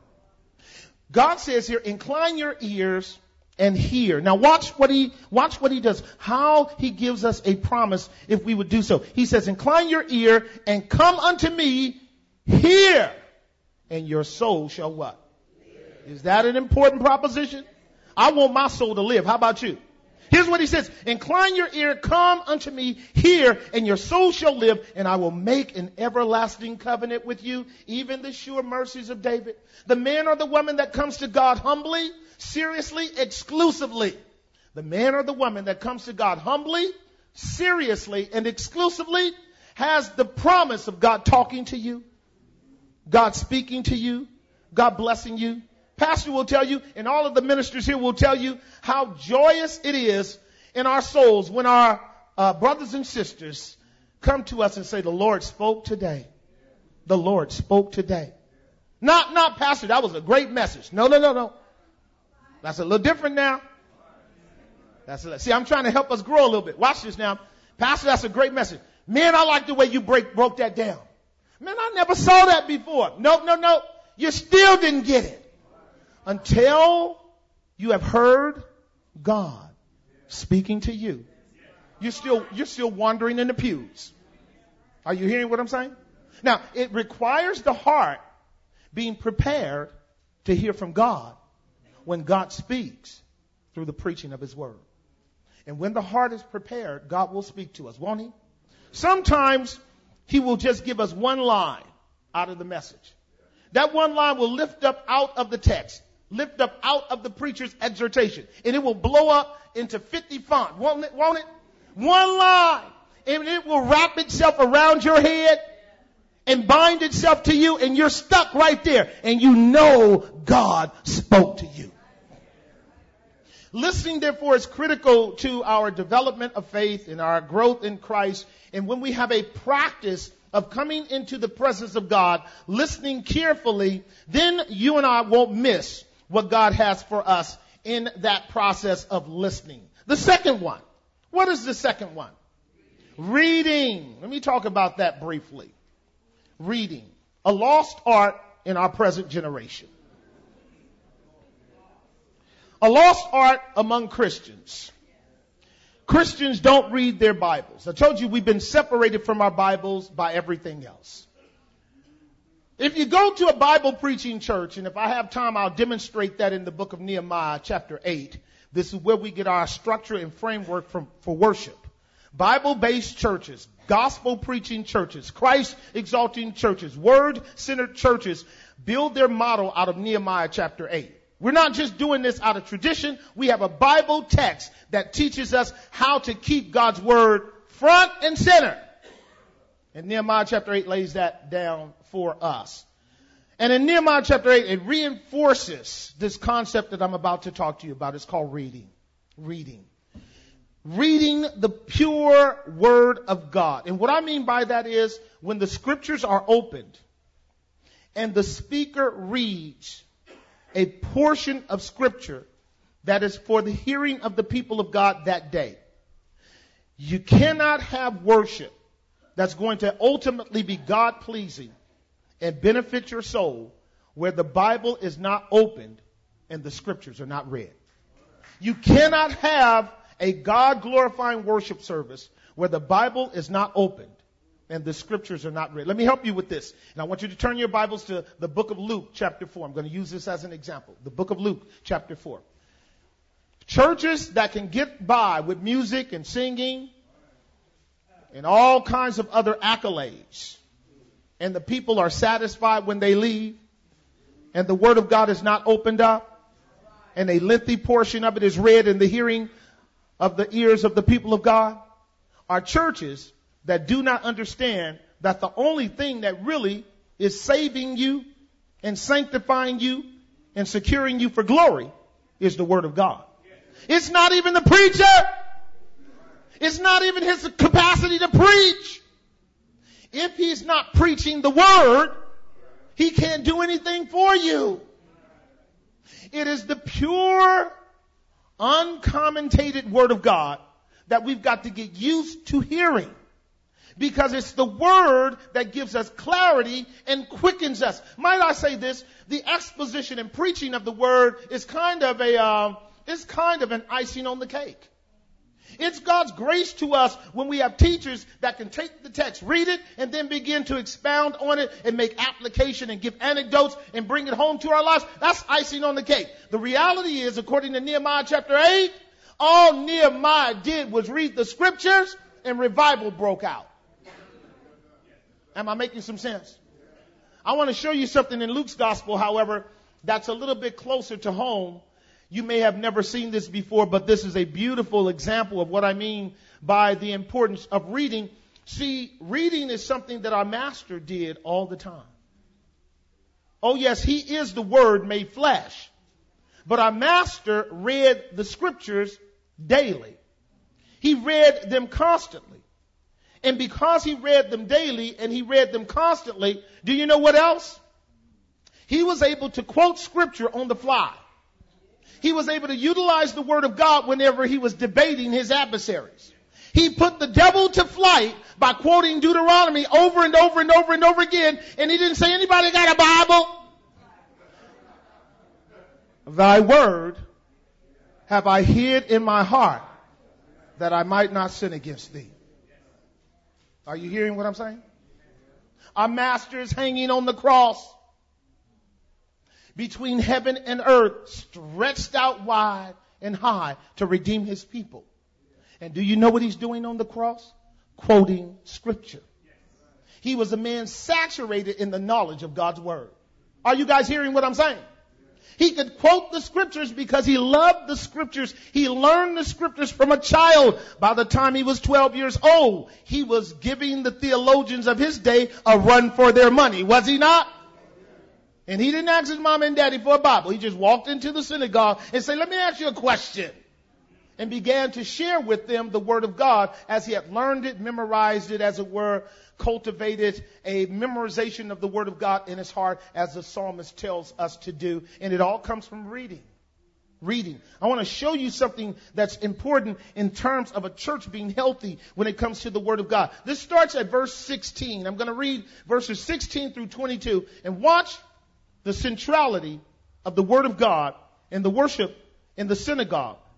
God says here, incline your ears and hear. Now watch what he, watch what he does. How he gives us a promise if we would do so. He says, incline your ear and come unto me, hear, and your soul shall what? Is that an important proposition? I want my soul to live. How about you? Here's what he says. Incline your ear, come unto me, hear, and your soul shall live, and I will make an everlasting covenant with you, even the sure mercies of David. The man or the woman that comes to God humbly, seriously, exclusively. The man or the woman that comes to God humbly, seriously, and exclusively has the promise of God talking to you, God speaking to you, God blessing you. Pastor will tell you, and all of the ministers here will tell you how joyous it is in our souls when our uh, brothers and sisters come to us and say, the Lord spoke today. The Lord spoke today. Not, not, Pastor, that was a great message. No, no, no, no. That's a little different now. That's a, see, I'm trying to help us grow a little bit. Watch this now. Pastor, that's a great message. Man, I like the way you break, broke that down. Man, I never saw that before. No, no, no. You still didn't get it. Until you have heard God speaking to you, you're still, you're still wandering in the pews. Are you hearing what I'm saying? Now, it requires the heart being prepared to hear from God when God speaks through the preaching of his word. And when the heart is prepared, God will speak to us, won't he? Sometimes he will just give us one line out of the message. That one line will lift up out of the text. Lift up out of the preacher's exhortation. And it will blow up into fifty font. Won't it? Won't it? One line. And it will wrap itself around your head and bind itself to you. And you're stuck right there. And you know God spoke to you. Listening, therefore, is critical to our development of faith and our growth in Christ. And when we have a practice of coming into the presence of God, listening carefully, then you and I won't miss what God has for us in that process of listening. The second one. What is the second one? Reading. Let me talk about that briefly. Reading. A lost art in our present generation. A lost art among Christians. Christians don't read their Bibles. I told you we've been separated from our Bibles by everything else. If you go to a Bible preaching church, and if I have time, I'll demonstrate that in the book of Nehemiah, chapter eight. This is where we get our structure and framework from, for worship. Bible-based churches, gospel preaching churches, Christ exalting churches, word-centered churches build their model out of Nehemiah chapter eight. We're not just doing this out of tradition. We have a Bible text that teaches us how to keep God's word front and center. And Nehemiah chapter eight lays that down for us. And in Nehemiah chapter eight, it reinforces this concept that I'm about to talk to you about. It's called reading. Reading. Reading the pure word of God. And what I mean by that is when the scriptures are opened and the speaker reads a portion of scripture that is for the hearing of the people of God that day. You cannot have worship that's going to ultimately be God-pleasing and benefit your soul where the Bible is not opened and the scriptures are not read. You cannot have a God-glorifying worship service where the Bible is not opened and the scriptures are not read. Let me help you with this. And I want you to turn your Bibles to the book of Luke, chapter four. I'm going to use this as an example. The book of Luke, chapter four. Churches that can get by with music and singing and all kinds of other accolades, and the people are satisfied when they leave, and the word of God is not opened up, and a lengthy portion of it is read in the hearing of the ears of the people of God, are churches that do not understand that the only thing that really is saving you and sanctifying you and securing you for glory is the word of God. It's not even the preacher. It's not even his capacity to preach. If he's not preaching the word, he can't do anything for you. It is the pure, uncommentated word of God that we've got to get used to hearing. Because it's the word that gives us clarity and quickens us. Might I say this? The exposition and preaching of the word is kind of a, um, is kind of an icing on the cake. It's God's grace to us when we have teachers that can take the text, read it, and then begin to expound on it and make application and give anecdotes and bring it home to our lives. That's icing on the cake. The reality is, according to Nehemiah chapter eight, all Nehemiah did was read the scriptures and revival broke out. Am I making some sense? I want to show you something in Luke's gospel, however, that's a little bit closer to home. You may have never seen this before, but this is a beautiful example of what I mean by the importance of reading. See, reading is something that our master did all the time. Oh yes, he is the word made flesh. But our master read the scriptures daily. He read them constantly. And because he read them daily and he read them constantly, do you know what else? He was able to quote scripture on the fly. He was able to utilize the word of God whenever he was debating his adversaries. He put the devil to flight by quoting Deuteronomy over and over and over and over again. And he didn't say, anybody got a Bible? Thy word have I hid in my heart that I might not sin against thee. Are you hearing what I'm saying? Our master is hanging on the cross between heaven and earth, stretched out wide and high to redeem his people. And do you know what he's doing on the cross? Quoting scripture. He was a man saturated in the knowledge of God's word. Are you guys hearing what I'm saying? He could quote the scriptures because he loved the scriptures. He learned the scriptures from a child. By the time he was twelve years old, he was giving the theologians of his day a run for their money. Was he not? And he didn't ask his mom and daddy for a Bible. He just walked into the synagogue and said, let me ask you a question. And began to share with them the word of God as he had learned it, memorized it, as it were, cultivated a memorization of the word of God in his heart, as the psalmist tells us to do. And it all comes from reading. Reading. I want to show you something that's important in terms of a church being healthy when it comes to the word of God. This starts at verse sixteen. I'm going to read verses sixteen through twenty-two and watch the centrality of the word of God and the worship in the synagogue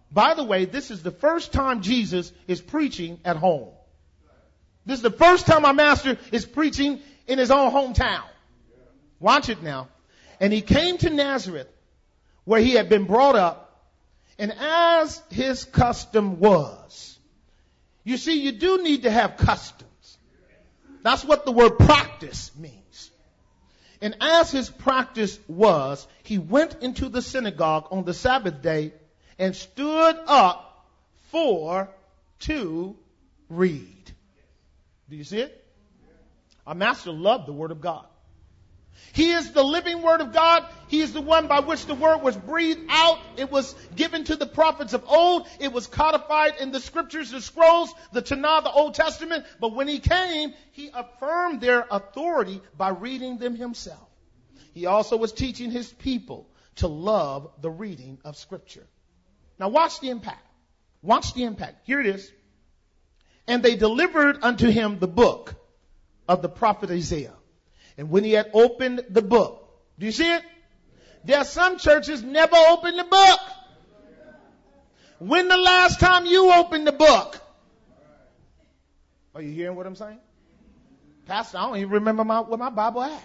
By the way, this is the first time Jesus is preaching at home. This is the first time our master is preaching in his own hometown. Watch it now. And he came to Nazareth, where he had been brought up, and as his custom was. You see, you do need to have customs. That's what the word practice means. And as his practice was, he went into the synagogue on the Sabbath day and stood up for to read. Do you see it? Our master loved the word of God. He is the living word of God. He is the one by which the word was breathed out. It was given to the prophets of old. It was codified in the scriptures, the scrolls, the Tanakh, the Old Testament. But when he came, he affirmed their authority by reading them himself. He also was teaching his people to love the reading of scripture. Now watch the impact. Watch the impact. Here it is. And they delivered unto him the book of the prophet Isaiah. And when he had opened the book, do you see it? There are some churches never open the book. When the last time you opened the book? Are you hearing what I'm saying? Pastor, I don't even remember my, where my Bible at.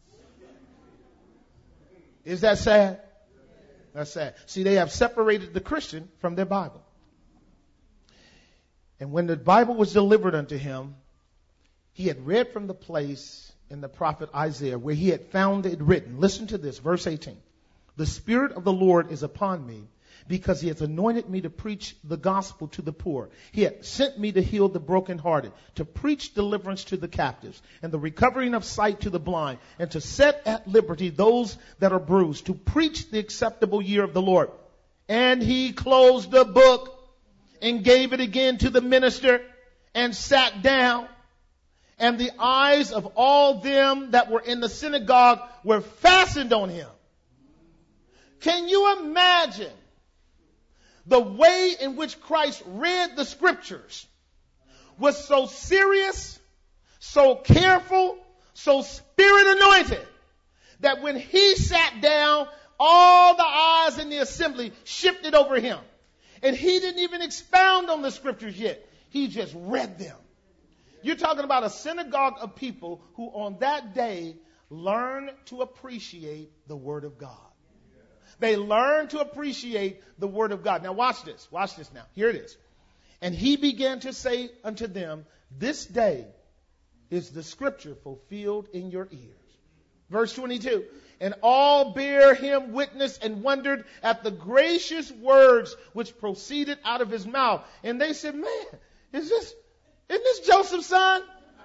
Is that sad? That's sad. See, they have separated the Christian from their Bible. And when the Bible was delivered unto him, he had read from the place in the prophet Isaiah where he had found it written. Listen to this, verse eighteen. The Spirit of the Lord is upon me, because he has anointed me to preach the gospel to the poor. He has sent me to heal the brokenhearted, to preach deliverance to the captives, and the recovering of sight to the blind, and to set at liberty those that are bruised, to preach the acceptable year of the Lord. And he closed the book and gave it again to the minister and sat down. And the eyes of all them that were in the synagogue were fastened on him. Can you imagine the way in which Christ read the scriptures was so serious, so careful, so spirit anointed, that when he sat down, all the eyes in the assembly shifted over him. And he didn't even expound on the scriptures yet. He just read them. You're talking about a synagogue of people who on that day learned to appreciate the word of God. They learned to appreciate the word of God. Now watch this. Watch this now. Here it is. And he began to say unto them, this day is the scripture fulfilled in your ears. Verse twenty-two. And all bear him witness and wondered at the gracious words which proceeded out of his mouth. And they said, man, is this, isn't this Joseph's son?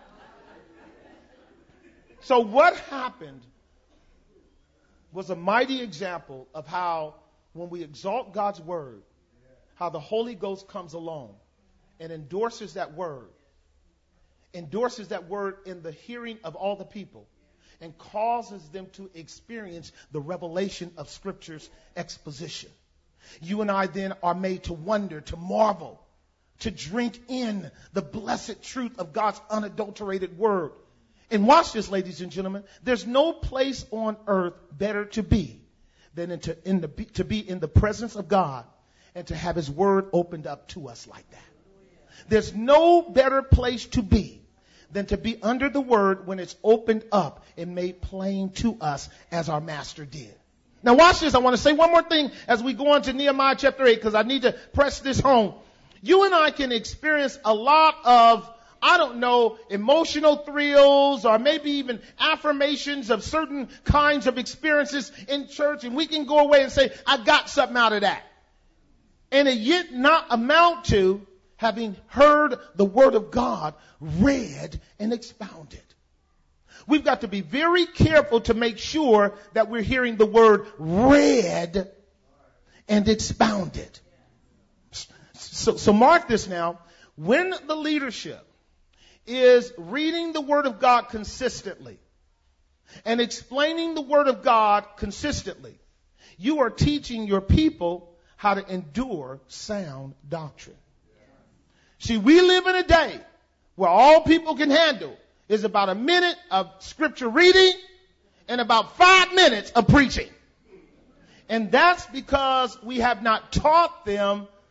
So what happened was a mighty example of how when we exalt God's word, how the Holy Ghost comes along and endorses that word, endorses that word in the hearing of all the people, and causes them to experience the revelation of Scripture's exposition. You and I then are made to wonder, to marvel, to drink in the blessed truth of God's unadulterated word. And watch this, ladies and gentlemen. There's no place on earth better to be than in to, in the, to be in the presence of God and to have his word opened up to us like that. There's no better place to be than to be under the word when it's opened up and made plain to us as our master did. Now watch this. I want to say one more thing as we go on to Nehemiah chapter eight, because I need to press this home. You and I can experience a lot of, I don't know, emotional thrills or maybe even affirmations of certain kinds of experiences in church, and we can go away and say, I got something out of that. And it yet not amount to having heard the word of God read and expounded. We've got to be very careful to make sure that we're hearing the word read and expounded. So, so mark this now. When the leadership is reading the word of God consistently and explaining the word of God consistently, you are teaching your people how to endure sound doctrine. See, we live in a day where all people can handle is about a minute of scripture reading and about five minutes of preaching. And that's because we have not taught them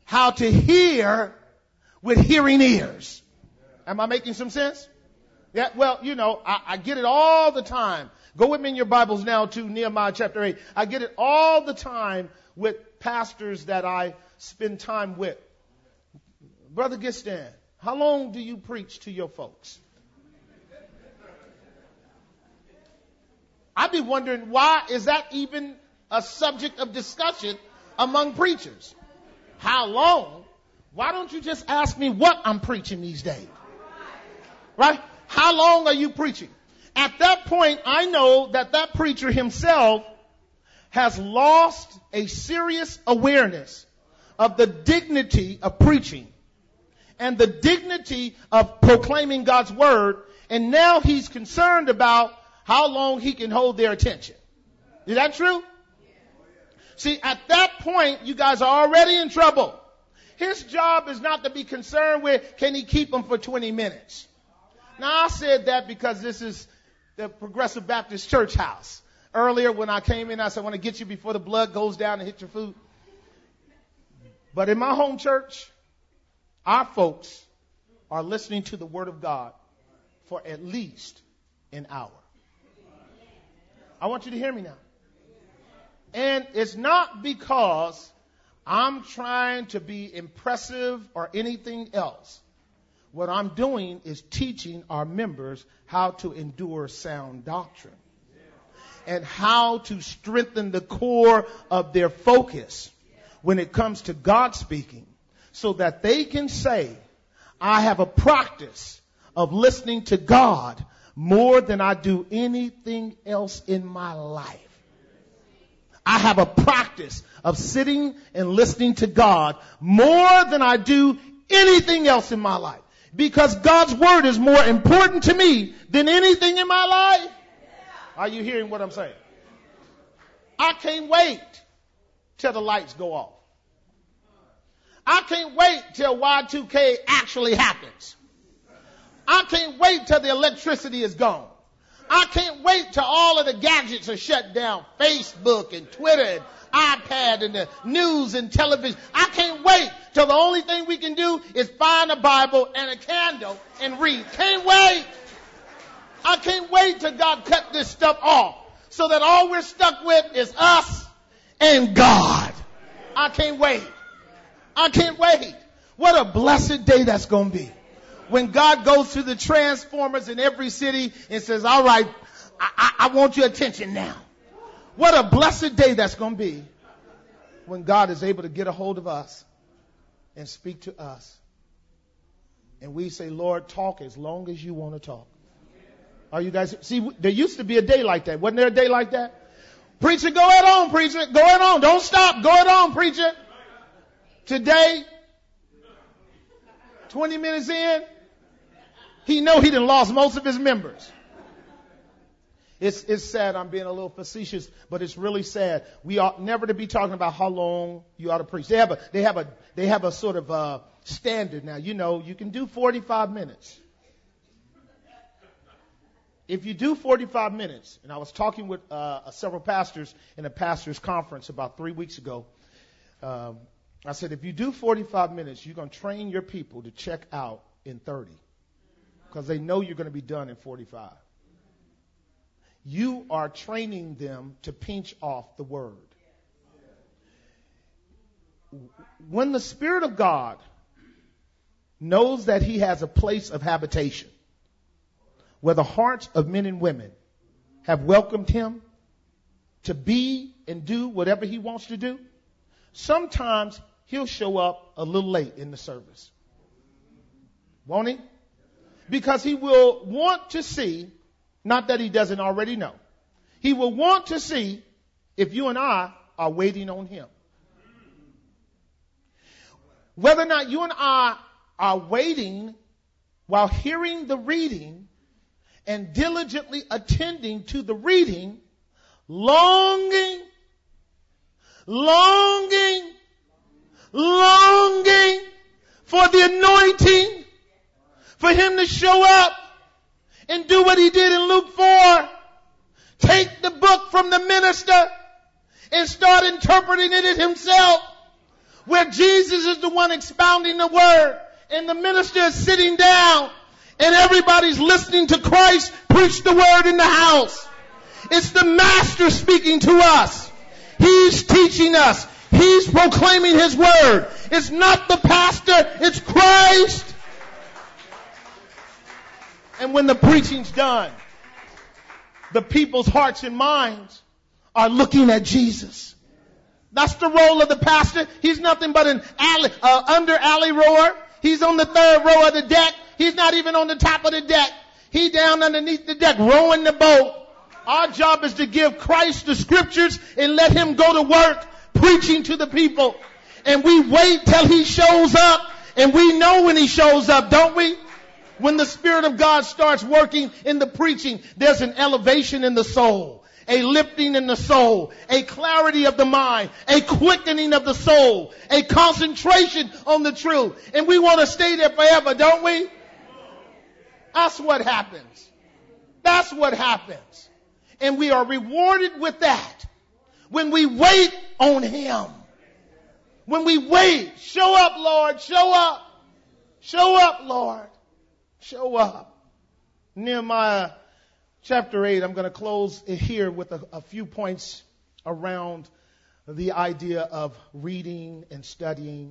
how to hear with hearing ears. Am I making some sense? Yeah, well, you know, I, I get it all the time. Go with me in your Bibles now to Nehemiah chapter eight. I get it all the time with pastors that I spend time with. Brother Gistan, how long do you preach to your folks? I'd be wondering, why is that even a subject of discussion among preachers? How long? Why don't you just ask me what I'm preaching these days? Right? How long are you preaching? At that point, I know that that preacher himself has lost a serious awareness of the dignity of preaching and the dignity of proclaiming God's word. And now he's concerned about how long he can hold their attention. Is that true? See, at that point, you guys are already in trouble. His job is not to be concerned with, can he keep them for twenty minutes? Now, I said that because this is the Progressive Baptist Church house. Earlier when I came in, I said, I want to get you before the blood goes down and hit your food. But in my home church, our folks are listening to the word of God for at least an hour. I want you to hear me now. And it's not because I'm trying to be impressive or anything else. What I'm doing is teaching our members how to endure sound doctrine and how to strengthen the core of their focus when it comes to God speaking, so that they can say, I have a practice of listening to God more than I do anything else in my life. I have a practice of sitting and listening to God more than I do anything else in my life. Because God's word is more important to me than anything in my life. Are you hearing what I'm saying? I can't wait till the lights go off. I can't wait till Y two K actually happens. I can't wait till the electricity is gone. I can't wait till all of the gadgets are shut down. Facebook and Twitter and iPad and the news and television. I can't wait till the only thing we can do is find a Bible and a candle and read. Can't wait. I can't wait till God cut this stuff off so that all we're stuck with is us and God. I can't wait. I can't wait. What a blessed day that's going to be. When God goes to the transformers in every city and says, all right, I, I, I want your attention now. What a blessed day that's going to be when God is able to get a hold of us and speak to us. And we say, Lord, talk as long as you want to talk. Are you guys? See, there used to be a day like that. Wasn't there a day like that? Preacher, go ahead on, preacher. Go ahead on. Don't stop. Go ahead on, preacher. Today, twenty minutes in, he know he done lost most of his members. It's, it's sad. I'm being a little facetious, but it's really sad. We ought never to be talking about how long you ought to preach. They have a, they have a, they have a sort of uh standard now. You know, you can do forty-five minutes. If you do forty-five minutes, and I was talking with uh, several pastors in a pastors conference about three weeks ago. Um, I said, if you do forty-five minutes, you're going to train your people to check out in thirty, because they know you're going to be done in forty-five. You are training them to pinch off the word. When the Spirit of God knows that he has a place of habitation where the hearts of men and women have welcomed him to be and do whatever he wants to do, sometimes he'll show up a little late in the service. Won't he? Because he will want to see, not that he doesn't already know, he will want to see if you and I are waiting on him. Whether or not you and I are waiting while hearing the reading and diligently attending to the reading, longing, longing, longing for the anointing, for him to show up and do what he did in Luke four. Take the book from the minister and start interpreting it himself. where Jesus is the one expounding the word and the minister is sitting down and everybody's listening to Christ preach the word in the house. It's the master speaking to us. He's teaching us. He's proclaiming his word. It's not the pastor, it's Christ. And when the preaching's done, the people's hearts and minds are looking at Jesus. That's the role of the pastor. He's nothing but an alley, uh, under alley rower. He's on the third row of the deck. He's not even on the top of the deck. He's down underneath the deck rowing the boat. Our job is to give Christ the scriptures and let him go to work preaching to the people. And we wait till he shows up, and we know when he shows up, don't we? When the Spirit of God starts working in the preaching, there's an elevation in the soul, a lifting in the soul, a clarity of the mind, a quickening of the soul, a concentration on the truth. And we want to stay there forever, don't we? That's what happens. That's what happens. And we are rewarded with that when we wait on him. When we wait, show up, Lord, show up. Show up, Lord. Show up. Nehemiah chapter eight, I'm going to close here with a, a few points around the idea of reading and studying,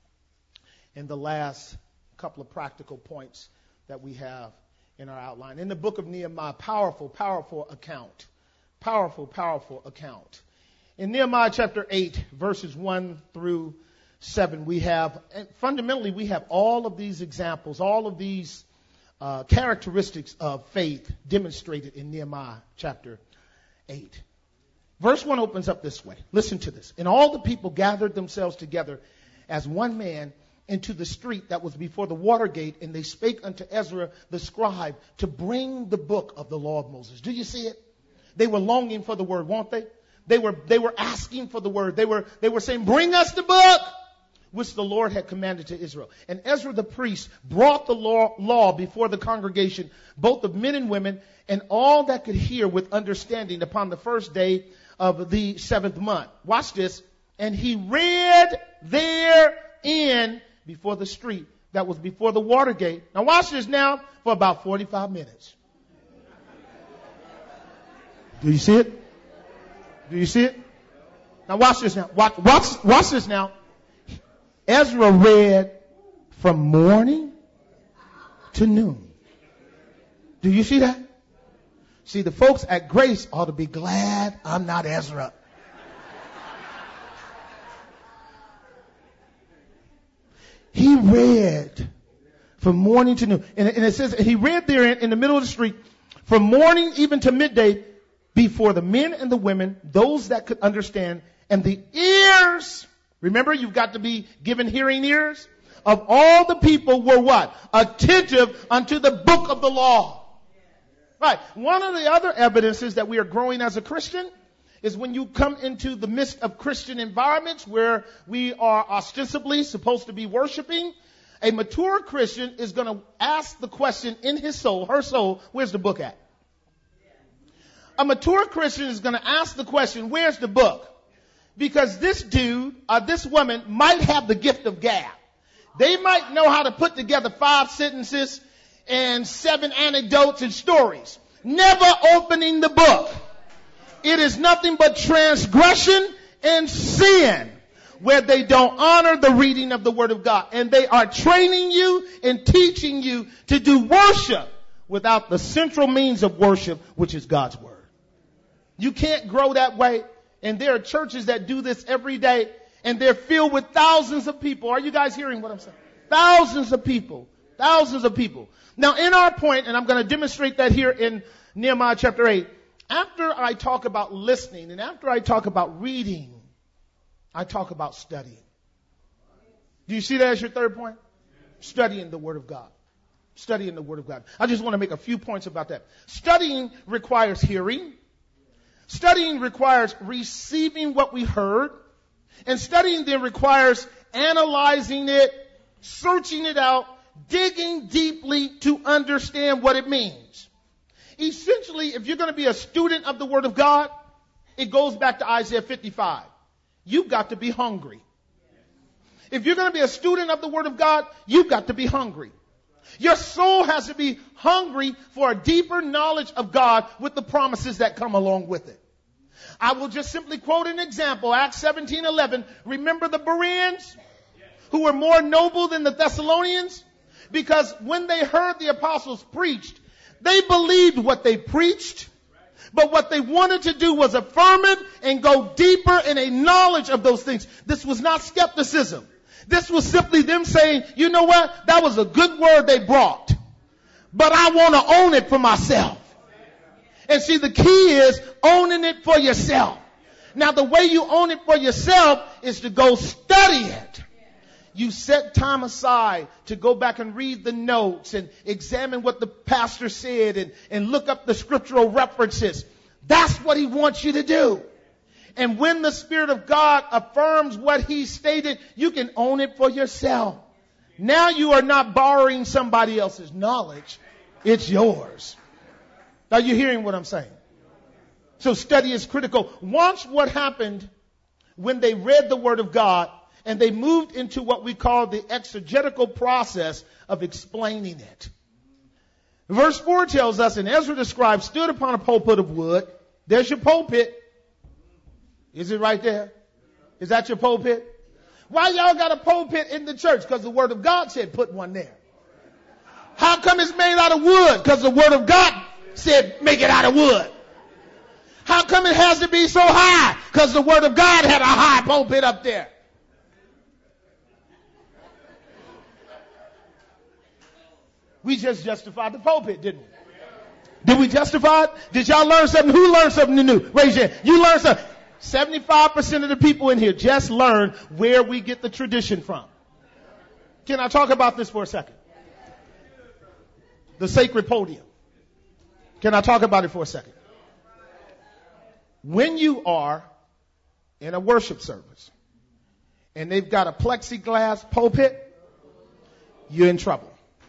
and the last couple of practical points that we have in our outline. In the book of Nehemiah, powerful, powerful account. Powerful, powerful account. In Nehemiah chapter eight, verses one through seven, we have, and fundamentally, we have all of these examples, all of these uh, characteristics of faith demonstrated in Nehemiah chapter eight. Verse one opens up this way. Listen to this. And all the people gathered themselves together as one man into the street that was before the water gate, and they spake unto Ezra the scribe to bring the book of the law of Moses. Do you see it? They were longing for the word, weren't they? They were, they were asking for the word. They were, they were saying, bring us the book which the Lord had commanded to Israel. And Ezra the priest brought the law, law before the congregation, both of men and women, and all that could hear with understanding upon the first day of the seventh month. Watch this. And he read therein before the street that was before the water gate. Now watch this now for about forty-five minutes. Do you see it? Do you see it? Now watch this now. Watch, watch, watch this now. Ezra read from morning to noon. Do you see that? See, the folks at Grace ought to be glad I'm not Ezra. He read from morning to noon. And, and it says, he read there in, in the middle of the street from morning even to midday before the men and the women, those that could understand, and the ears, remember you've got to be given hearing ears, of all the people were what? Attentive unto the book of the law. Right. One of the other evidences that we are growing as a Christian is when you come into the midst of Christian environments where we are ostensibly supposed to be worshiping. A mature Christian is going to ask the question in his soul, her soul, where's the book at? A mature Christian is going to ask the question, where's the book? Because this dude or this woman might have the gift of gab. They might know how to put together five sentences and seven anecdotes and stories, never opening the book. It is nothing but transgression and sin where they don't honor the reading of the Word of God. And they are training you and teaching you to do worship without the central means of worship, which is God's Word. You can't grow that way. And there are churches that do this every day, and they're filled with thousands of people. Are you guys hearing what I'm saying? Thousands of people. Thousands of people. Now, in our point, and I'm going to demonstrate that here in Nehemiah chapter eight, after I talk about listening and after I talk about reading, I talk about studying. Do you see that as your third point? Studying the Word of God. Studying the Word of God. I just want to make a few points about that. Studying requires hearing. Studying requires receiving what we heard. And studying then requires analyzing it, searching it out, digging deeply to understand what it means. Essentially, if you're going to be a student of the Word of God, it goes back to Isaiah fifty-five. You've got to be hungry. If you're going to be a student of the Word of God, you've got to be hungry. Your soul has to be hungry for a deeper knowledge of God with the promises that come along with it. I will just simply quote an example. Acts seventeen eleven. Remember the Bereans who were more noble than the Thessalonians? Because when they heard the apostles preached, they believed what they preached. But what they wanted to do was affirm it and go deeper in a knowledge of those things. This was not skepticism. This was simply them saying, you know what? That was a good word they brought. But I want to own it for myself. And see, the key is owning it for yourself. Now, the way you own it for yourself is to go study it. You set time aside to go back and read the notes and examine what the pastor said and, and look up the scriptural references. That's what he wants you to do. And when the Spirit of God affirms what he stated, you can own it for yourself. Now you are not borrowing somebody else's knowledge. It's yours. Are you hearing what I'm saying? So study is critical. Watch what happened when they read the Word of God and they moved into what we call the exegetical process of explaining it. Verse four tells us, and Ezra the scribe stood upon a pulpit of wood. There's your pulpit. Is it right there? Is that your pulpit? Why y'all got a pulpit in the church? Because the Word of God said put one there. How come it's made out of wood? Because the Word of God said make it out of wood. How come it has to be so high? Because the Word of God had a high pulpit up there. We just justified the pulpit, didn't we? Did we justify it? Did y'all learn something? Who learned something new? Raise your hand. You learned something. seventy-five percent of the people in here just learned where we get the tradition from. Can I talk about this for a second? The sacred podium. Can I talk about it for a second? When you are in a worship service and they've got a plexiglass pulpit, you're in trouble.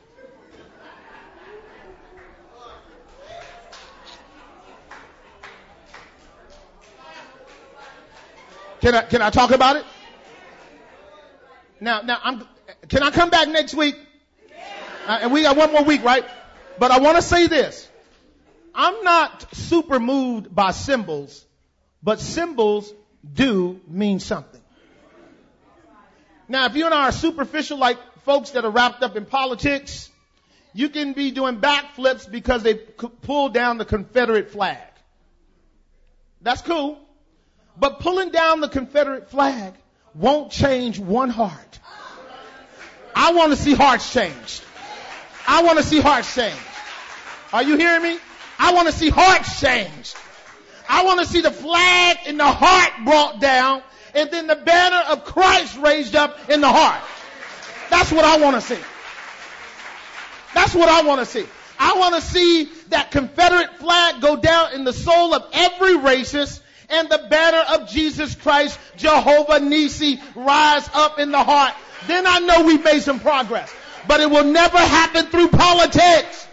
Can I, can I talk about it? Now, now I'm, can I come back next week? Uh, and we got one more week, right? But I want to say this. I'm not super moved by symbols, but symbols do mean something. Now, if you and I are superficial like folks that are wrapped up in politics, you can be doing backflips because they pulled down the Confederate flag. That's cool. But pulling down the Confederate flag won't change one heart. I want to see hearts changed. I want to see hearts changed. Are you hearing me? I want to see hearts changed. I want to see the flag in the heart brought down and then the banner of Christ raised up in the heart. That's what I want to see. That's what I want to see. I want to see that Confederate flag go down in the soul of every racist and the banner of Jesus Christ, Jehovah Nissi, rise up in the heart. Then I know we've made some progress. But it will never happen through politics.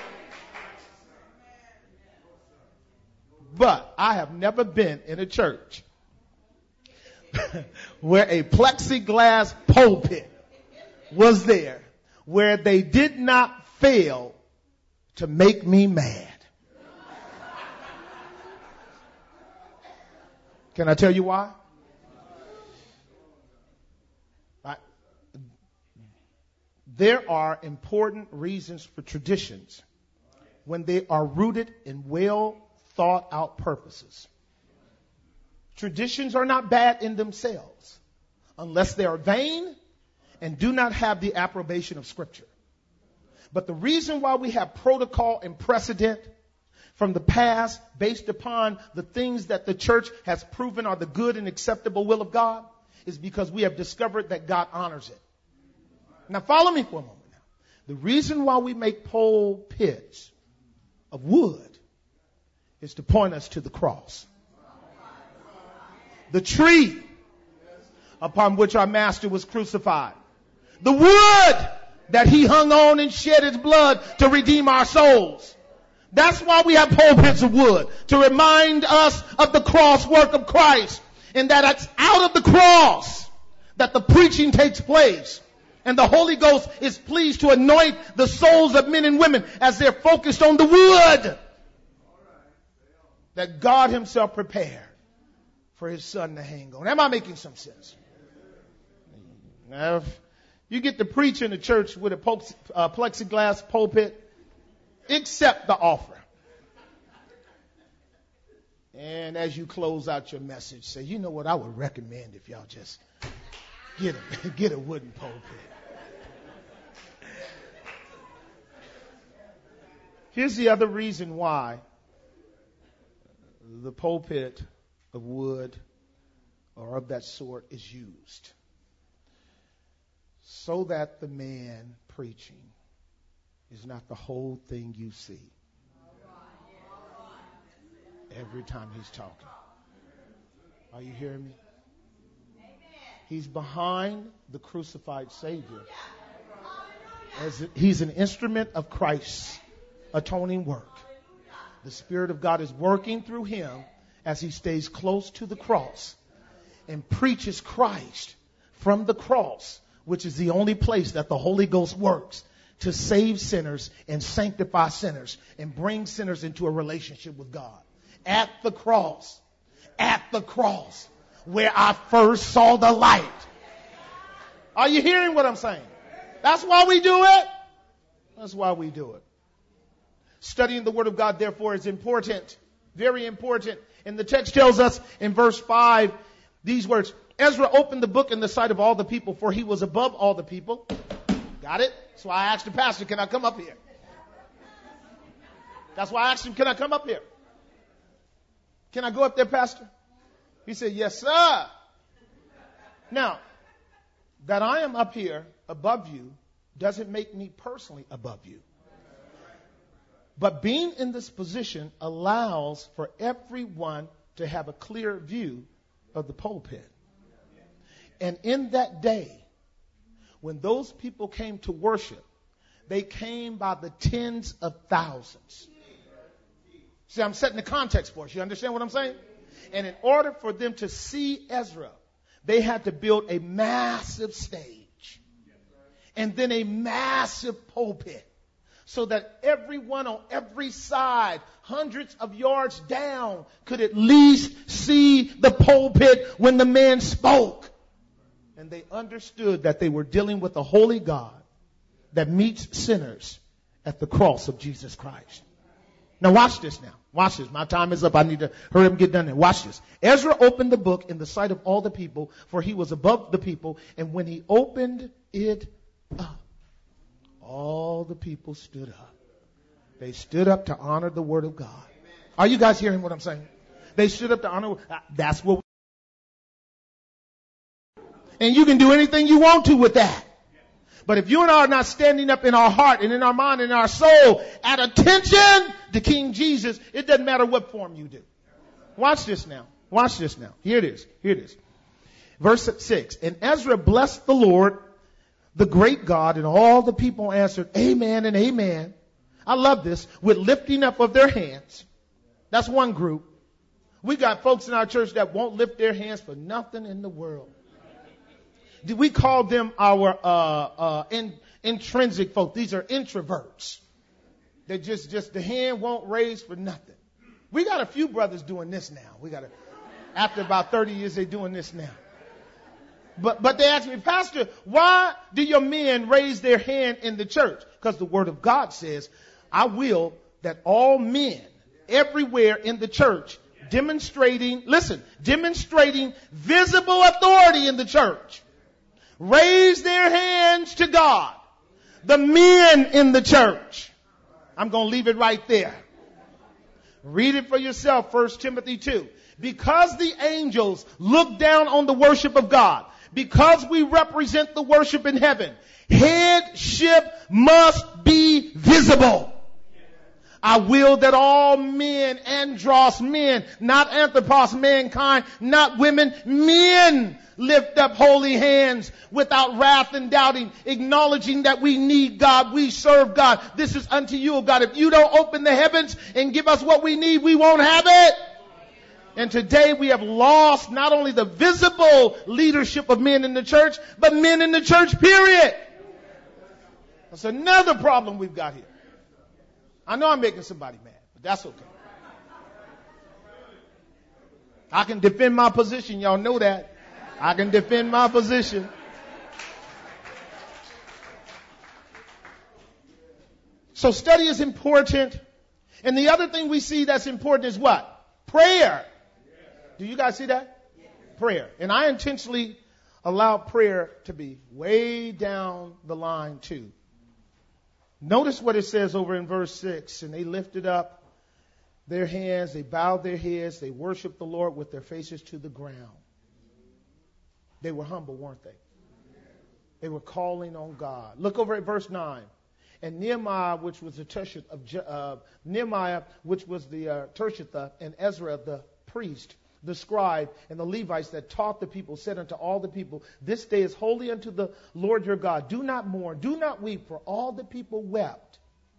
But I have never been in a church where a plexiglass pulpit was there, where they did not fail to make me mad. Can I tell you why? I, there are important reasons for traditions when they are rooted in well thought out purposes. Traditions are not bad in themselves unless they are vain and do not have the approbation of Scripture. But the reason why we have protocol and precedent from the past based upon the things that the church has proven are the good and acceptable will of God is because we have discovered that God honors it. Now follow me for a moment now. The reason why we make pulpits of wood is to point us to the cross. The tree upon which our master was crucified. The wood that he hung on and shed his blood to redeem our souls. That's why we have pulpits of wood, to remind us of the cross work of Christ, and that it's out of the cross that the preaching takes place. And the Holy Ghost is pleased to anoint the souls of men and women as they're focused on the wood that God himself prepared for his son to hang on. Am I making some sense? Now, if you get to preach in a church with a plexiglass pulpit, accept the offer. And as you close out your message, say, you know what, I would recommend if y'all just get a, get a wooden pulpit. Here's the other reason why the pulpit of wood or of that sort is used. So that the man preaching is not the whole thing you see every time he's talking. Are you hearing me? He's behind the crucified Savior. As he's an instrument of Christ's atoning work. The Spirit of God is working through him as he stays close to the cross and preaches Christ from the cross, which is the only place that the Holy Ghost works to save sinners and sanctify sinners and bring sinners into a relationship with God. At the cross, at the cross, where I first saw the light. Are you hearing what I'm saying? That's why we do it. That's why we do it. Studying the Word of God, therefore, is important. Very important. And the text tells us in verse five, these words, Ezra opened the book in the sight of all the people, for he was above all the people. Got it? So I asked the pastor, can I come up here? That's why I asked him, can I come up here? Can I go up there, pastor? He said, yes, sir. Now, that I am up here above you doesn't make me personally above you. But being in this position allows for everyone to have a clear view of the pulpit. And in that day, when those people came to worship, they came by the tens of thousands. See, I'm setting the context for us. You understand what I'm saying? And in order for them to see Ezra, they had to build a massive stage and then a massive pulpit so that everyone on every side, hundreds of yards down, could at least see the pulpit when the man spoke. And they understood that they were dealing with a holy God that meets sinners at the cross of Jesus Christ. Now watch this now. Watch this. My time is up. I need to hurry up and get done there. Watch this. Ezra opened the book in the sight of all the people, for he was above the people. And when he opened it up, all the people stood up. They stood up to honor the word of God. Are you guys hearing what I'm saying? They stood up to honor. That's what. And you can do anything you want to with that. But if you and I are not standing up in our heart and in our mind and in our soul at attention to King Jesus, it doesn't matter what form you do. Watch this now. Watch this now. Here it is. Here it is. Verse six. And Ezra blessed the Lord, the great God, and all the people answered, amen and amen. I love this. With lifting up of their hands. That's one group. We got folks in our church that won't lift their hands for nothing in the world. We call them our uh, uh, in, intrinsic folk. These are introverts. They just, just the hand won't raise for nothing. We got a few brothers doing this now. We got a, after about thirty years, they're doing this now. But but they asked me, Pastor, why do your men raise their hand in the church? Because the Word of God says, I will that all men everywhere in the church demonstrating, listen, demonstrating visible authority in the church, raise their hands to God. The men in the church. I'm going to leave it right there. Read it for yourself, First Timothy two. Because the angels look down on the worship of God, because we represent the worship in heaven, headship must be visible. I will that all men, andros, men, not anthropos, mankind, not women, men lift up holy hands without wrath and doubting, acknowledging that we need God, we serve God. This is unto you, O God. If you don't open the heavens and give us what we need, we won't have it. And today we have lost not only the visible leadership of men in the church, but men in the church, period. That's another problem we've got here. I know I'm making somebody mad, but that's okay. I can defend my position. Y'all know that. I can defend my position. So study is important. And the other thing we see that's important is what? Prayer. Do you guys see that? Prayer. And I intentionally allow prayer to be way down the line too. Notice what it says over in verse six. And they lifted up their hands, they bowed their heads, they worshiped the Lord with their faces to the ground. They were humble, weren't they? They were calling on God. Look over at verse nine. And Nehemiah, which was the Tersheth of uh, Nehemiah, which was the uh, Tersheth, and Ezra, the priest, the scribe, and the Levites that taught the people, said unto all the people, this day is holy unto the Lord your God. Do not mourn, do not weep, for all the people wept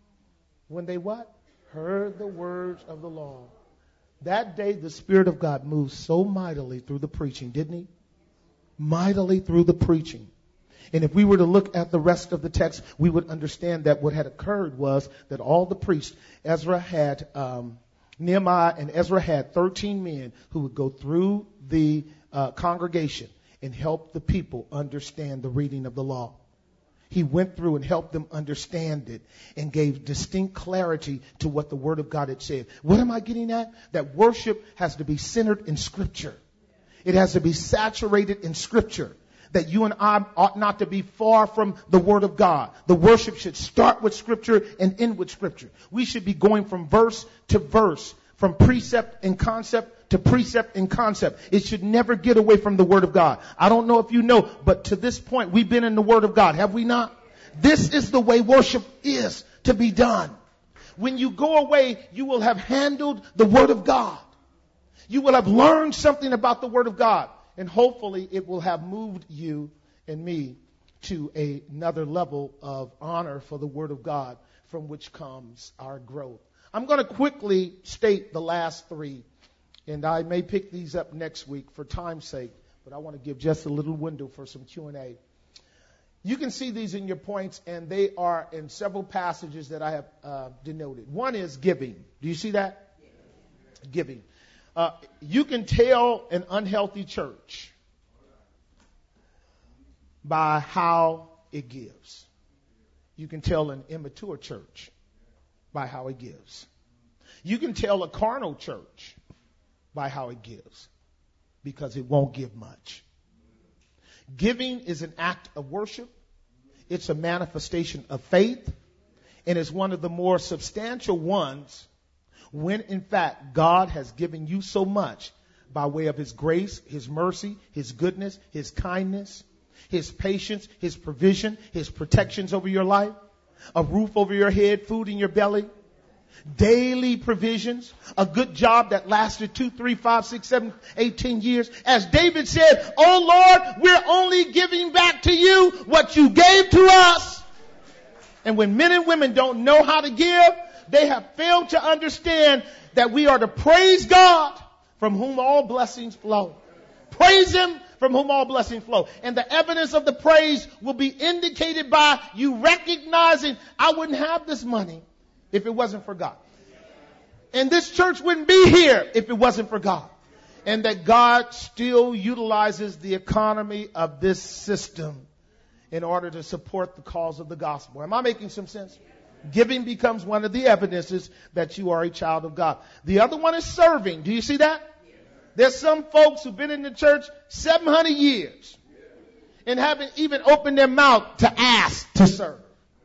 when they what? Heard the words of the law. That day the Spirit of God moved so mightily through the preaching, didn't he? Mightily through the preaching. And if we were to look at the rest of the text, we would understand that what had occurred was that all the priests, Ezra had, um, Nehemiah and Ezra had thirteen men who would go through the uh, congregation and help the people understand the reading of the law. He went through and helped them understand it and gave distinct clarity to what the Word of God had said. What am I getting at? That worship has to be centered in Scripture. It has to be saturated in Scripture. That you and I ought not to be far from the Word of God. The worship should start with Scripture and end with Scripture. We should be going from verse to verse, from precept and concept to precept and concept. It should never get away from the Word of God. I don't know if you know, but to this point, we've been in the Word of God, have we not? This is the way worship is to be done. When you go away, you will have handled the Word of God. You will have learned something about the Word of God. And hopefully it will have moved you and me to a, another level of honor for the Word of God, from which comes our growth. I'm going to quickly state the last three, and I may pick these up next week for time's sake, but I want to give just a little window for some Q and A. You can see these in your points, and they are in several passages that I have uh, denoted. One is giving. Do you see that? Giving. Uh, you can tell an unhealthy church by how it gives. You can tell an immature church by how it gives. You can tell a carnal church by how it gives, because it won't give much. Giving is an act of worship. It's a manifestation of faith, and it's one of the more substantial ones when, in fact, God has given you so much by way of His grace, His mercy, His goodness, His kindness, His patience, His provision, His protections over your life, a roof over your head, food in your belly, daily provisions, a good job that lasted two, three, five, six, seven, eighteen years. As David said, "Oh Lord, we're only giving back to you what you gave to us." And when men and women don't know how to give, they have failed to understand that we are to praise God, from whom all blessings flow. Praise Him, from whom all blessings flow. And the evidence of the praise will be indicated by you recognizing, I wouldn't have this money if it wasn't for God. And this church wouldn't be here if it wasn't for God. And that God still utilizes the economy of this system in order to support the cause of the gospel. Am I making some sense? Giving becomes one of the evidences that you are a child of God. The other one is serving. Do you see that? There's some folks who've been in the church seven hundred years and haven't even opened their mouth to ask to serve.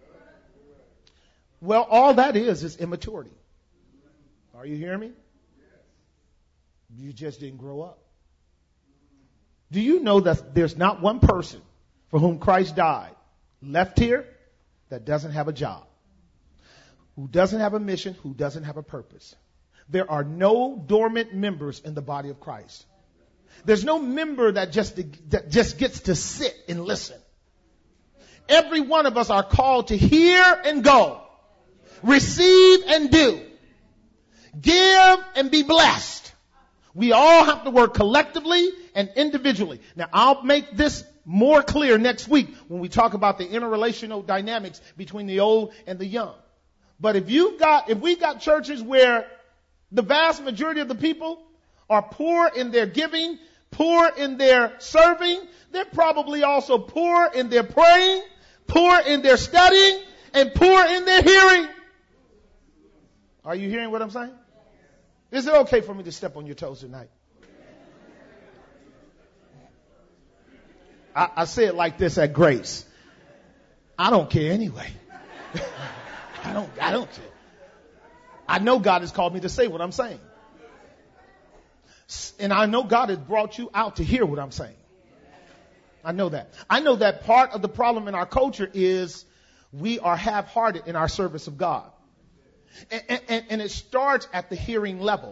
Well, all that is is immaturity. Are you hearing me? You just didn't grow up. Do you know that there's not one person for whom Christ died left here that doesn't have a job, who doesn't have a mission, who doesn't have a purpose? There are no dormant members in the body of Christ. There's no member that just, that just gets to sit and listen. Every one of us are called to hear and go, receive and do, give and be blessed. We all have to work collectively and individually. Now, I'll make this more clear next week when we talk about the interrelational dynamics between the old and the young. But if you've got, if we got churches where the vast majority of the people are poor in their giving, poor in their serving, they're probably also poor in their praying, poor in their studying, and poor in their hearing. Are you hearing what I'm saying? Is it okay for me to step on your toes tonight? I, I say it like this at Grace. I don't care anyway. I don't, I don't care. I know God has called me to say what I'm saying. And I know God has brought you out to hear what I'm saying. I know that. I know that part of the problem in our culture is we are half-hearted in our service of God. And, and, and it starts at the hearing level.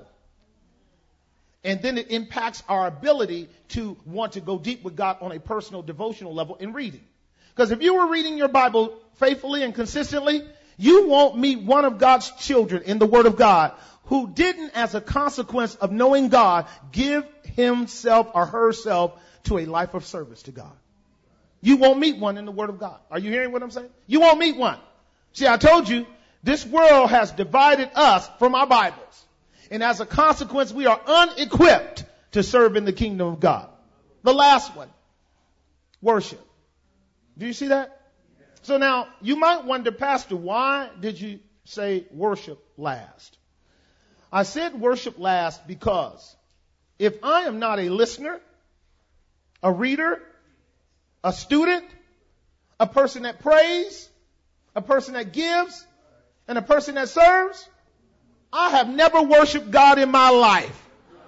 And then it impacts our ability to want to go deep with God on a personal devotional level in reading. Because if you were reading your Bible faithfully and consistently, you won't meet one of God's children in the Word of God who didn't, as a consequence of knowing God, give himself or herself to a life of service to God. You won't meet one in the Word of God. Are you hearing what I'm saying? You won't meet one. See, I told you, this world has divided us from our Bibles. And as a consequence, we are unequipped to serve in the kingdom of God. The last one, worship. Do you see that? So now, you might wonder, Pastor, why did you say worship last? I said worship last because if I am not a listener, a reader, a student, a person that prays, a person that gives, and a person that serves, I have never worshiped God in my life.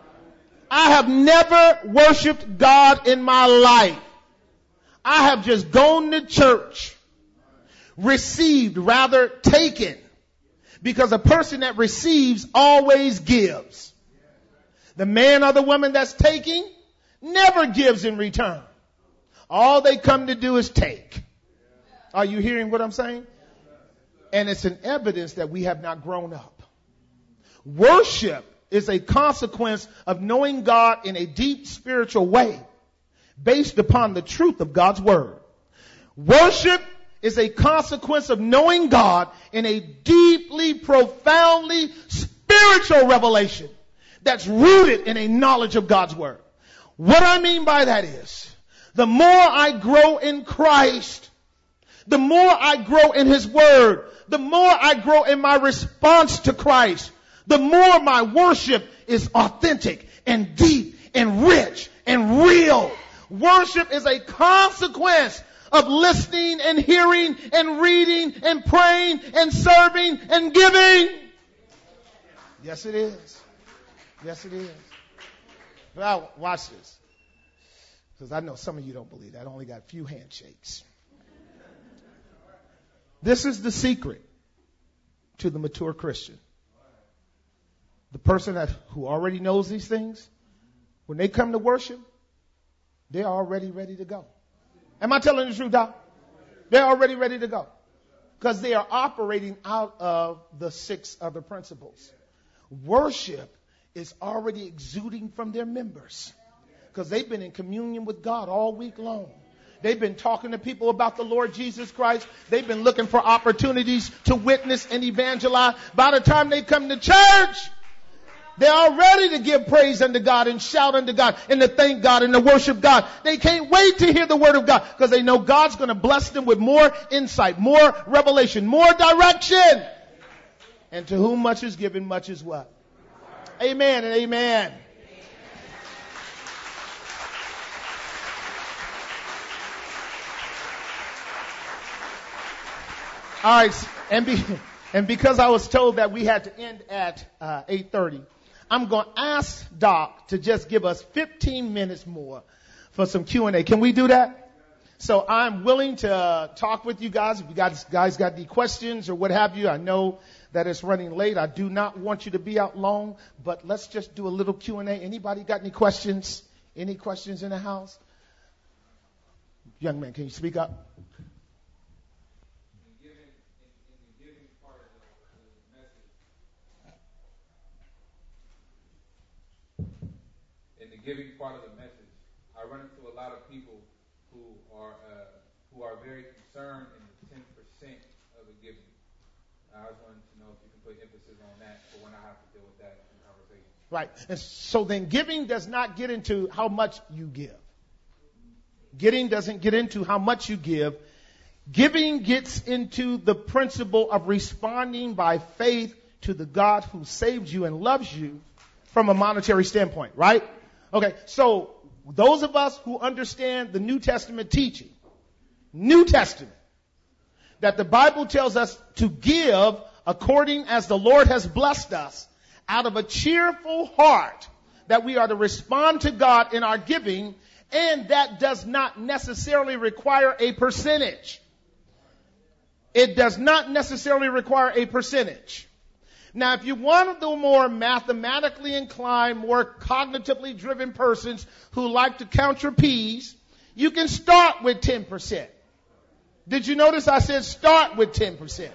I have never worshiped God in my life. I have just gone to church, received rather taken, because a person that receives always gives. The man or the woman that's taking never gives in return. All they come to do is take. Are you hearing what I'm saying? And it's an evidence that we have not grown up. Worship is a consequence of knowing God in a deep spiritual way based upon the truth of God's word. Worship is a consequence of knowing God in a deeply, profoundly spiritual revelation that's rooted in a knowledge of God's word. What I mean by that is, the more I grow in Christ, the more I grow in his word, the more I grow in my response to Christ, the more my worship is authentic and deep and rich and real. Worship is a consequence of listening and hearing and reading and praying and serving and giving. Yes, it is. Yes, it is. Well, watch this. Because I know some of you don't believe that. I only got a few handshakes. This is the secret to the mature Christian. The person that who already knows these things, when they come to worship, they're already ready to go. Am I telling the truth, Doc? They're already ready to go. Because they are operating out of the six other principles. Worship is already exuding from their members. Because they've been in communion with God all week long. They've been talking to people about the Lord Jesus Christ. They've been looking for opportunities to witness and evangelize. By the time they come to church, they're all ready to give praise unto God and shout unto God and to thank God and to worship God. They can't wait to hear the word of God because they know God's going to bless them with more insight, more revelation, more direction. And to whom much is given, much is what? Amen and amen. All right, and, be, and because I was told that we had to end at uh, eight thirty, I'm going to ask Doc to just give us fifteen minutes more for some Q and A. Can we do that? So I'm willing to uh, talk with you guys. If you guys, guys got any questions or what have you, I know that it's running late. I do not want you to be out long, but let's just do a little Q and A. Anybody got any questions? Any questions in the house? Young man, can you speak up? giving part of the message, I run into a lot of people who are uh, who are very concerned in the ten percent of the giving. I just wanted to know if you can put emphasis on that for when I have to deal with that in conversation. Right. And so then giving does not get into how much you give. Giving doesn't get into how much you give. Giving gets into the principle of responding by faith to the God who saved you and loves you from a monetary standpoint, right? Okay, so those of us who understand the New Testament teaching, New Testament, that the Bible tells us to give according as the Lord has blessed us, out of a cheerful heart, that we are to respond to God in our giving, and that does not necessarily require a percentage. It does not necessarily require a percentage. Now, if you're one of the more mathematically inclined, more cognitively driven persons who like to count your P's, you can start with ten percent. Did you notice I said start with ten percent?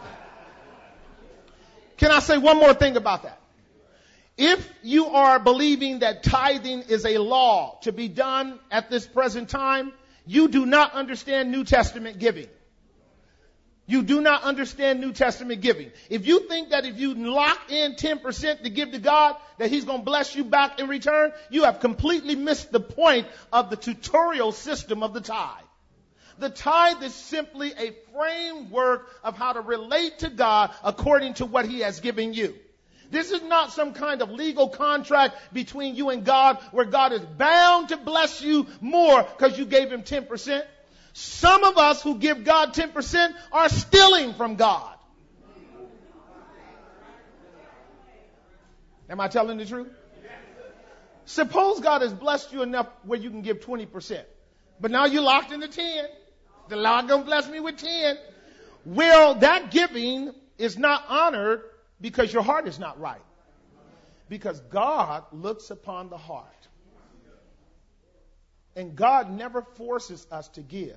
Can I say one more thing about that? If you are believing that tithing is a law to be done at this present time, you do not understand New Testament giving. You do not understand New Testament giving. If you think that if you lock in ten percent to give to God, that He's going to bless you back in return, you have completely missed the point of the tutorial system of the tithe. The tithe is simply a framework of how to relate to God according to what He has given you. This is not some kind of legal contract between you and God where God is bound to bless you more because you gave Him ten percent. Some of us who give God ten percent are stealing from God. Am I telling the truth? Suppose God has blessed you enough where you can give twenty percent. But now you're locked into ten. The Lord going to bless me with ten. Well, that giving is not honored because your heart is not right. Because God looks upon the heart. And God never forces us to give.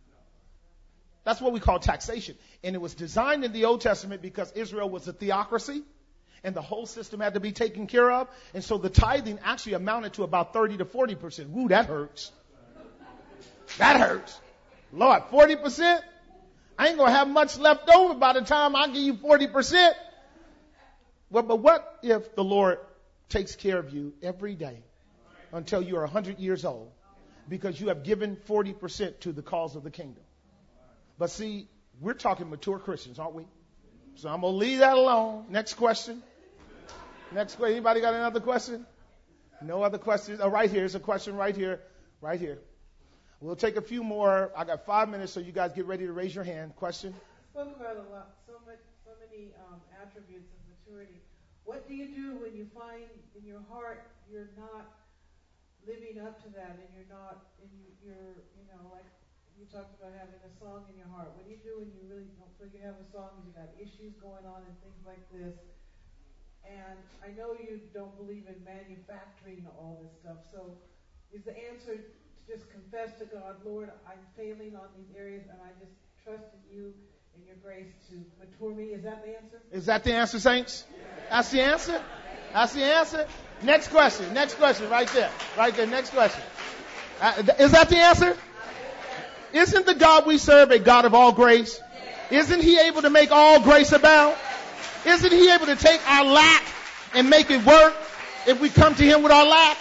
That's what we call taxation. And it was designed in the Old Testament because Israel was a theocracy and the whole system had to be taken care of. And so the tithing actually amounted to about thirty to forty percent. Woo, that hurts. That hurts. Lord, forty percent? I ain't going to have much left over by the time I give you forty percent. Well, but what if the Lord takes care of you every day until you are one hundred years old because you have given forty percent to the cause of the kingdom? But see, we're talking mature Christians, aren't we? So I'm going to leave that alone. Next question. Next question. Anybody got another question? No other questions? Oh, right here. There's a question right here. Right here. We'll take a few more. I got five minutes, so you guys get ready to raise your hand. Question? Spoke about a lot, so much, so many um, attributes of maturity. What do you do when you find in your heart you're not living up to that, and you're not, and you, you're, you know, like you talked about having a song in your heart. What do you do when you really don't feel you have a song, and you got issues going on and things like this? And I know you don't believe in manufacturing all this stuff. So, is the answer just confess to God, Lord, I'm failing on these areas, and I just trust in you and your grace to mature me? Is that the answer? Is that the answer, saints? That's the answer? That's the answer? Next question. Next question right there. Right there. Next question. Uh, is that the answer? Isn't the God we serve a God of all grace? Isn't He able to make all grace abound? Isn't He able to take our lack and make it work if we come to Him with our lack?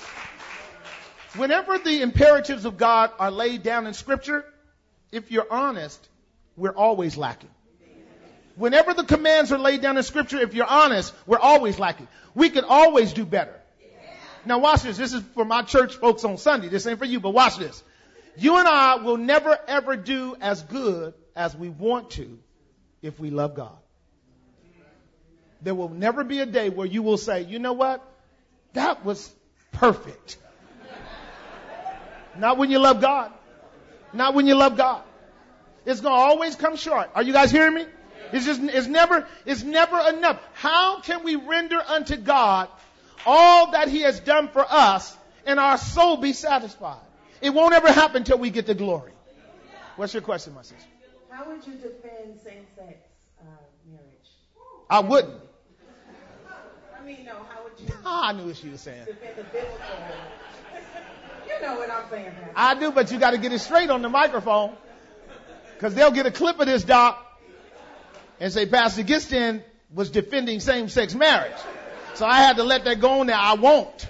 Whenever the imperatives of God are laid down in Scripture, if you're honest, we're always lacking. Whenever the commands are laid down in Scripture, if you're honest, we're always lacking. We can always do better. Now watch this. This is for my church folks on Sunday. This ain't for you, but watch this. You and I will never ever do as good as we want to if we love God. There will never be a day where you will say, you know what? That was perfect. Not when you love God. Not when you love God. It's going to always come short. Are you guys hearing me? It's just, it's never, it's never enough. How can we render unto God all that He has done for us and our soul be satisfied? It won't ever happen until we get to glory. What's your question, my sister? How would you defend same-sex uh, marriage? I wouldn't. mean, no, how would you Oh, I knew what she was saying. defend the biblical? You know what I'm saying, man. I do, but you got to get it straight on the microphone. Because they'll get a clip of this, Doc, and say Pastor Gistin was defending same-sex marriage. So I had to let that go on there. I won't.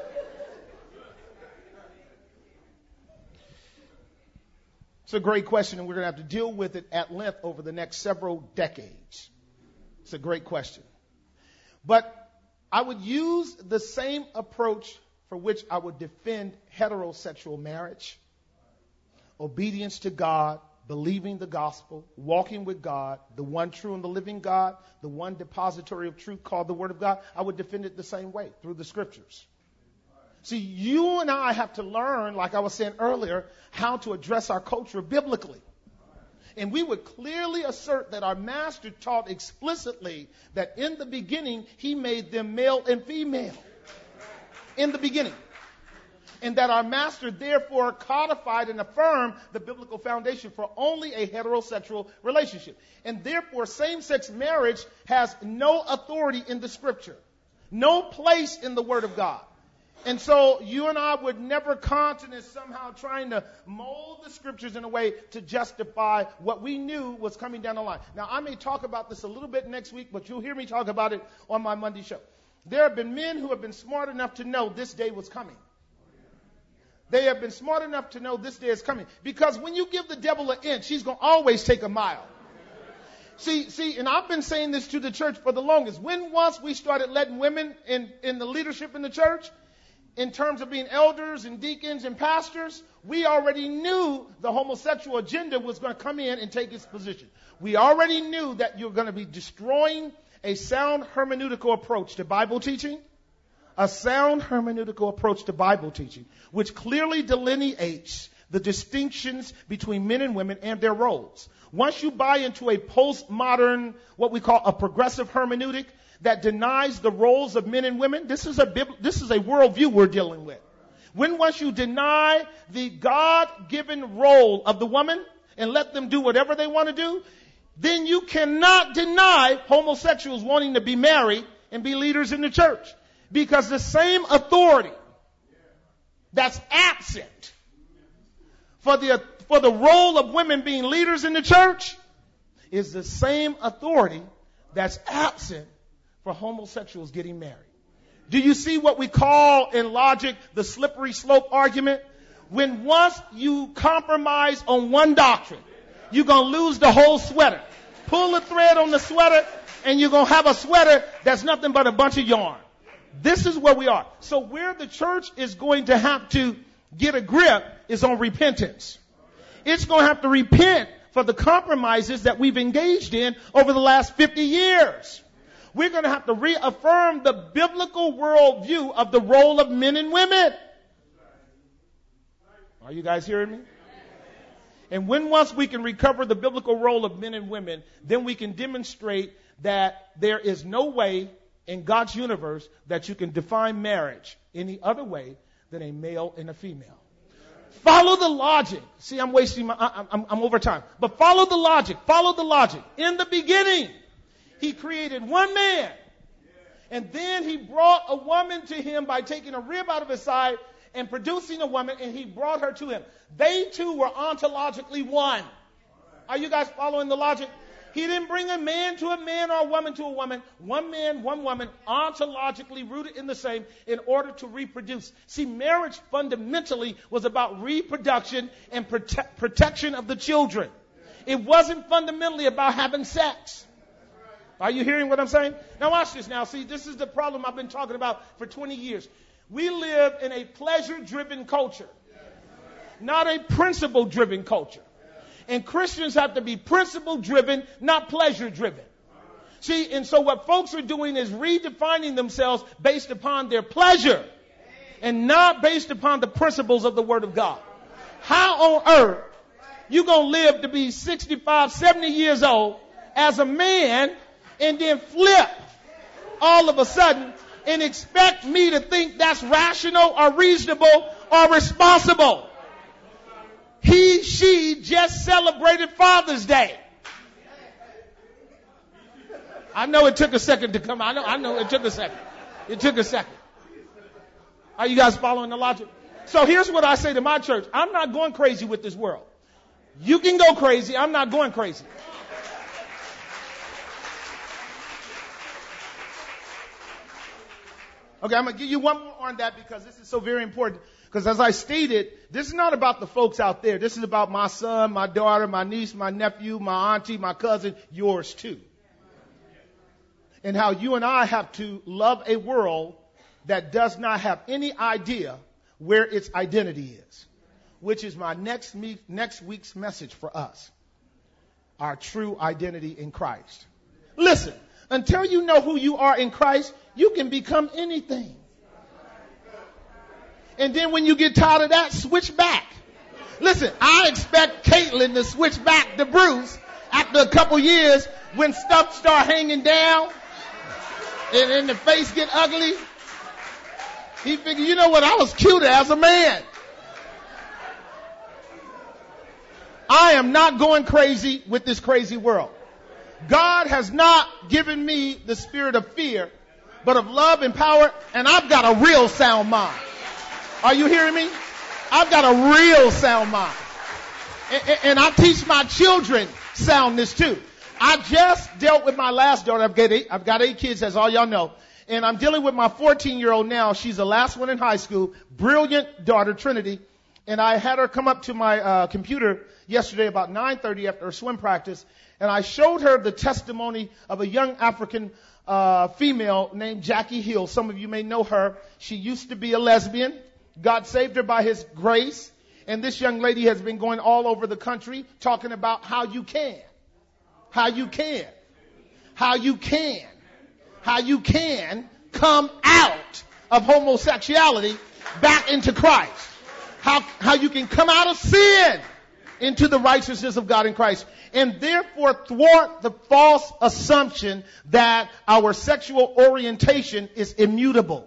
It's a great question, and we're going to have to deal with it at length over the next several decades. It's a great question. But I would use the same approach for which I would defend heterosexual marriage, obedience to God, believing the gospel, walking with God, the one true and the living God, the one depository of truth called the Word of God. I would defend it the same way through the scriptures. See, you and I have to learn, like I was saying earlier, how to address our culture biblically. And we would clearly assert that our master taught explicitly that in the beginning, he made them male and female. In the beginning. And that our master therefore codified and affirmed the biblical foundation for only a heterosexual relationship. And therefore, same-sex marriage has no authority in the scripture. No place in the Word of God. And so you and I would never countenance somehow trying to mold the scriptures in a way to justify what we knew was coming down the line. Now, I may talk about this a little bit next week, but you'll hear me talk about it on my Monday show. There have been men who have been smart enough to know this day was coming. They have been smart enough to know this day is coming. Because when you give the devil an inch, he's going to always take a mile. See, see, and I've been saying this to the church for the longest. When once we started letting women in, in the leadership in the church, in terms of being elders and deacons and pastors, we already knew the homosexual agenda was going to come in and take its position. We already knew that you're going to be destroying a sound hermeneutical approach to Bible teaching, a sound hermeneutical approach to Bible teaching, which clearly delineates the distinctions between men and women and their roles. Once you buy into a postmodern, what we call a progressive hermeneutic, that denies the roles of men and women, this is a Bibl- this is a worldview we're dealing with. When once you deny the God-given role of the woman and let them do whatever they want to do, then you cannot deny homosexuals wanting to be married and be leaders in the church. Because the same authority that's absent for the, for the role of women being leaders in the church is the same authority that's absent for homosexuals getting married. Do you see what we call in logic the slippery slope argument? When once you compromise on one doctrine, you're going to lose the whole sweater. Pull the thread on the sweater and you're going to have a sweater that's nothing but a bunch of yarn. This is where we are. So where the church is going to have to get a grip is on repentance. It's going to have to repent for the compromises that we've engaged in over the last fifty years. We're going to have to reaffirm the biblical worldview of the role of men and women. Are you guys hearing me? And when once we can recover the biblical role of men and women, then we can demonstrate that there is no way in God's universe that you can define marriage any other way than a male and a female. Follow the logic. See, I'm wasting my, I, I'm, I'm over time. But follow the logic. Follow the logic. In the beginning, he created one man. And then he brought a woman to him by taking a rib out of his side and producing a woman, and he brought her to him. They two were ontologically one. Are you guys following the logic? He didn't bring a man to a man or a woman to a woman. One man, one woman, ontologically rooted in the same in order to reproduce. See, marriage fundamentally was about reproduction and prote- protection of the children. It wasn't fundamentally about having sex. Are you hearing what I'm saying? Now watch this now. See, this is the problem I've been talking about for twenty years. We live in a pleasure-driven culture, not a principle-driven culture. And Christians have to be principle-driven, not pleasure-driven. See, and so what folks are doing is redefining themselves based upon their pleasure and not based upon the principles of the Word of God. How on earth you going to live to be sixty-five, seventy years old as a man and then flip all of a sudden and expect me to think that's rational or reasonable or responsible? He, she just celebrated Father's Day. I know it took a second to come. I know, I know it took a second. It took a second. Are you guys following the logic? So here's what I say to my church. I'm not going crazy with this world. You can go crazy. I'm not going crazy. Okay, I'm going to give you one more on that because this is so very important. Because as I stated, this is not about the folks out there. This is about my son, my daughter, my niece, my nephew, my auntie, my cousin, yours too. And how you and I have to love a world that does not have any idea where its identity is, which is my next me- next week's message for us. Our true identity in Christ. Listen, until you know who you are in Christ, you can become anything. And then when you get tired of that, switch back. Listen, I expect Caitlin to switch back to Bruce after a couple years when stuff start hanging down and, and the face get ugly. He figured, you know what, I was cuter as a man. I am not going crazy with this crazy world. God has not given me the spirit of fear, but of love and power, and I've got a real sound mind. Are you hearing me? I've got a real sound mind. And, and, and I teach my children soundness too. I just dealt with my last daughter. I've got eight, I've got eight kids, as all y'all know. And I'm dealing with my fourteen-year-old now. She's the last one in high school. Brilliant daughter, Trinity. And I had her come up to my uh, computer yesterday about nine thirty after her swim practice. And I showed her the testimony of a young African uh, female named Jackie Hill. Some of you may know her. She used to be a lesbian. God saved her by his grace. And this young lady has been going all over the country talking about how you can. How you can. How you can. How you can come out of homosexuality back into Christ. How, how you can come out of sin into the righteousness of God in Christ. And therefore thwart the false assumption that our sexual orientation is immutable.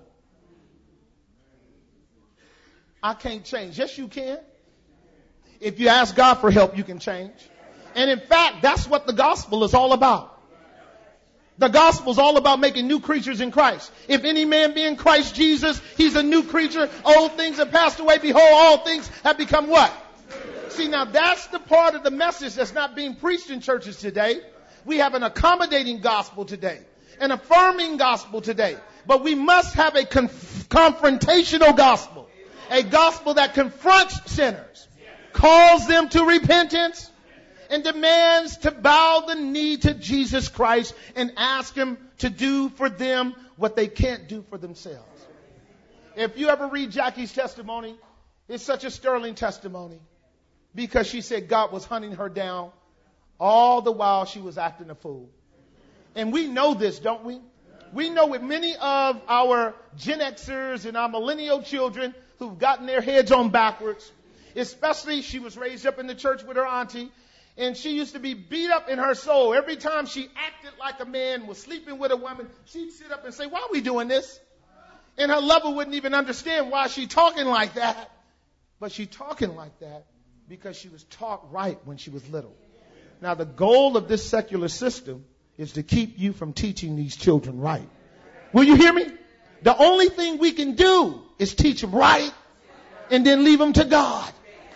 I can't change. Yes, you can. If you ask God for help, you can change. And in fact, that's what the gospel is all about. The gospel is all about making new creatures in Christ. If any man be in Christ Jesus, he's a new creature. Old things have passed away. Behold, all things have become what? See, now that's the part of the message that's not being preached in churches today. We have an accommodating gospel today, an affirming gospel today. But we must have a conf- confrontational gospel, a gospel that confronts sinners, calls them to repentance, and demands to bow the knee to Jesus Christ and ask him to do for them what they can't do for themselves. If you ever read Jackie's testimony, it's such a sterling testimony because she said God was hunting her down all the while she was acting a fool. And we know this, don't we? We know with many of our Gen Xers and our millennial children who've gotten their heads on backwards, especially she was raised up in the church with her auntie. And she used to be beat up in her soul. Every time she acted like a man, was sleeping with a woman, she'd sit up and say, why are we doing this? And her lover wouldn't even understand why she's talking like that. But she's talking like that because she was taught right when she was little. Now, the goal of this secular system is to keep you from teaching these children right. Will you hear me? The only thing we can do is teach them right and then leave them to God.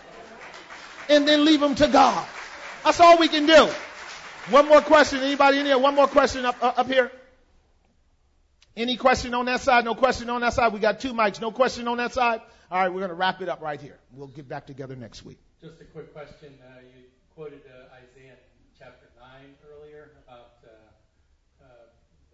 And then leave them to God. That's all we can do. One more question. Anybody in here? One more question up, uh, up here. Any question on that side? No question on that side. We got two mics. No question on that side. All right, we're going to wrap it up right here. We'll get back together next week. Just a quick question. Uh, you quoted uh, Isaiah chapter nine earlier about uh, uh, the,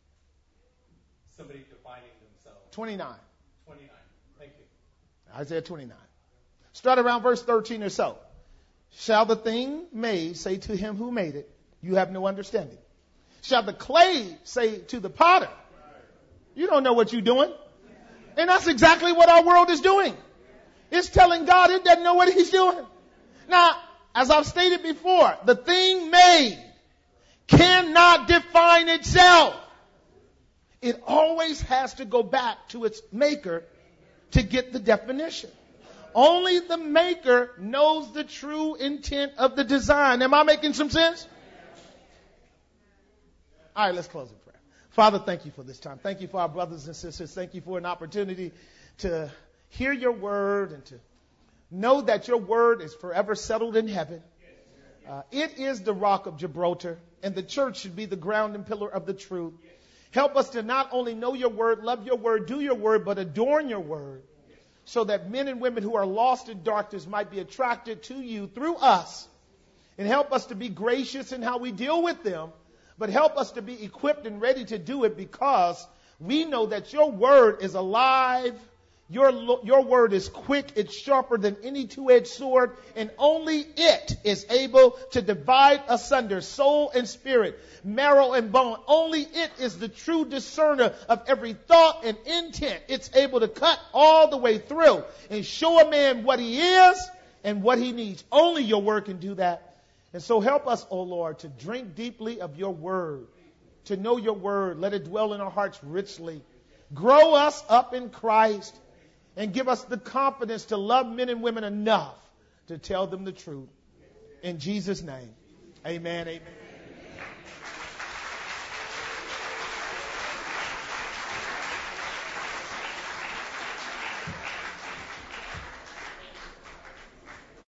somebody defining themselves. twenty-nine. twenty-nine. Thank you. Isaiah twenty-nine. Start around verse thirteen or so. Shall the thing made say to him who made it, you have no understanding? Shall the clay say to the potter, you don't know what you're doing? And that's exactly what our world is doing. It's telling God it doesn't know what he's doing. Now, as I've stated before, the thing made cannot define itself. It always has to go back to its maker to get the definition. Only the maker knows the true intent of the design. Am I making some sense? All right, let's close in prayer. Father, thank you for this time. Thank you for our brothers and sisters. Thank you for an opportunity to hear your word and to know that your word is forever settled in heaven. Uh, it is the rock of Gibraltar, and the church should be the ground and pillar of the truth. Help us to not only know your word, love your word, do your word, but adorn your word, so that men and women who are lost in darkness might be attracted to you through us. And help us to be gracious in how we deal with them, but help us to be equipped and ready to do it, because we know that your word is alive. Your, your word is quick. It's sharper than any two-edged sword, and only it is able to divide asunder soul and spirit, marrow and bone. Only it is the true discerner of every thought and intent. It's able to cut all the way through and show a man what he is and what he needs. Only your word can do that. And so help us, O Lord, to drink deeply of your word, to know your word. Let it dwell in our hearts richly. Grow us up in Christ, and give us the confidence to love men and women enough to tell them the truth. In Jesus' name, amen, amen.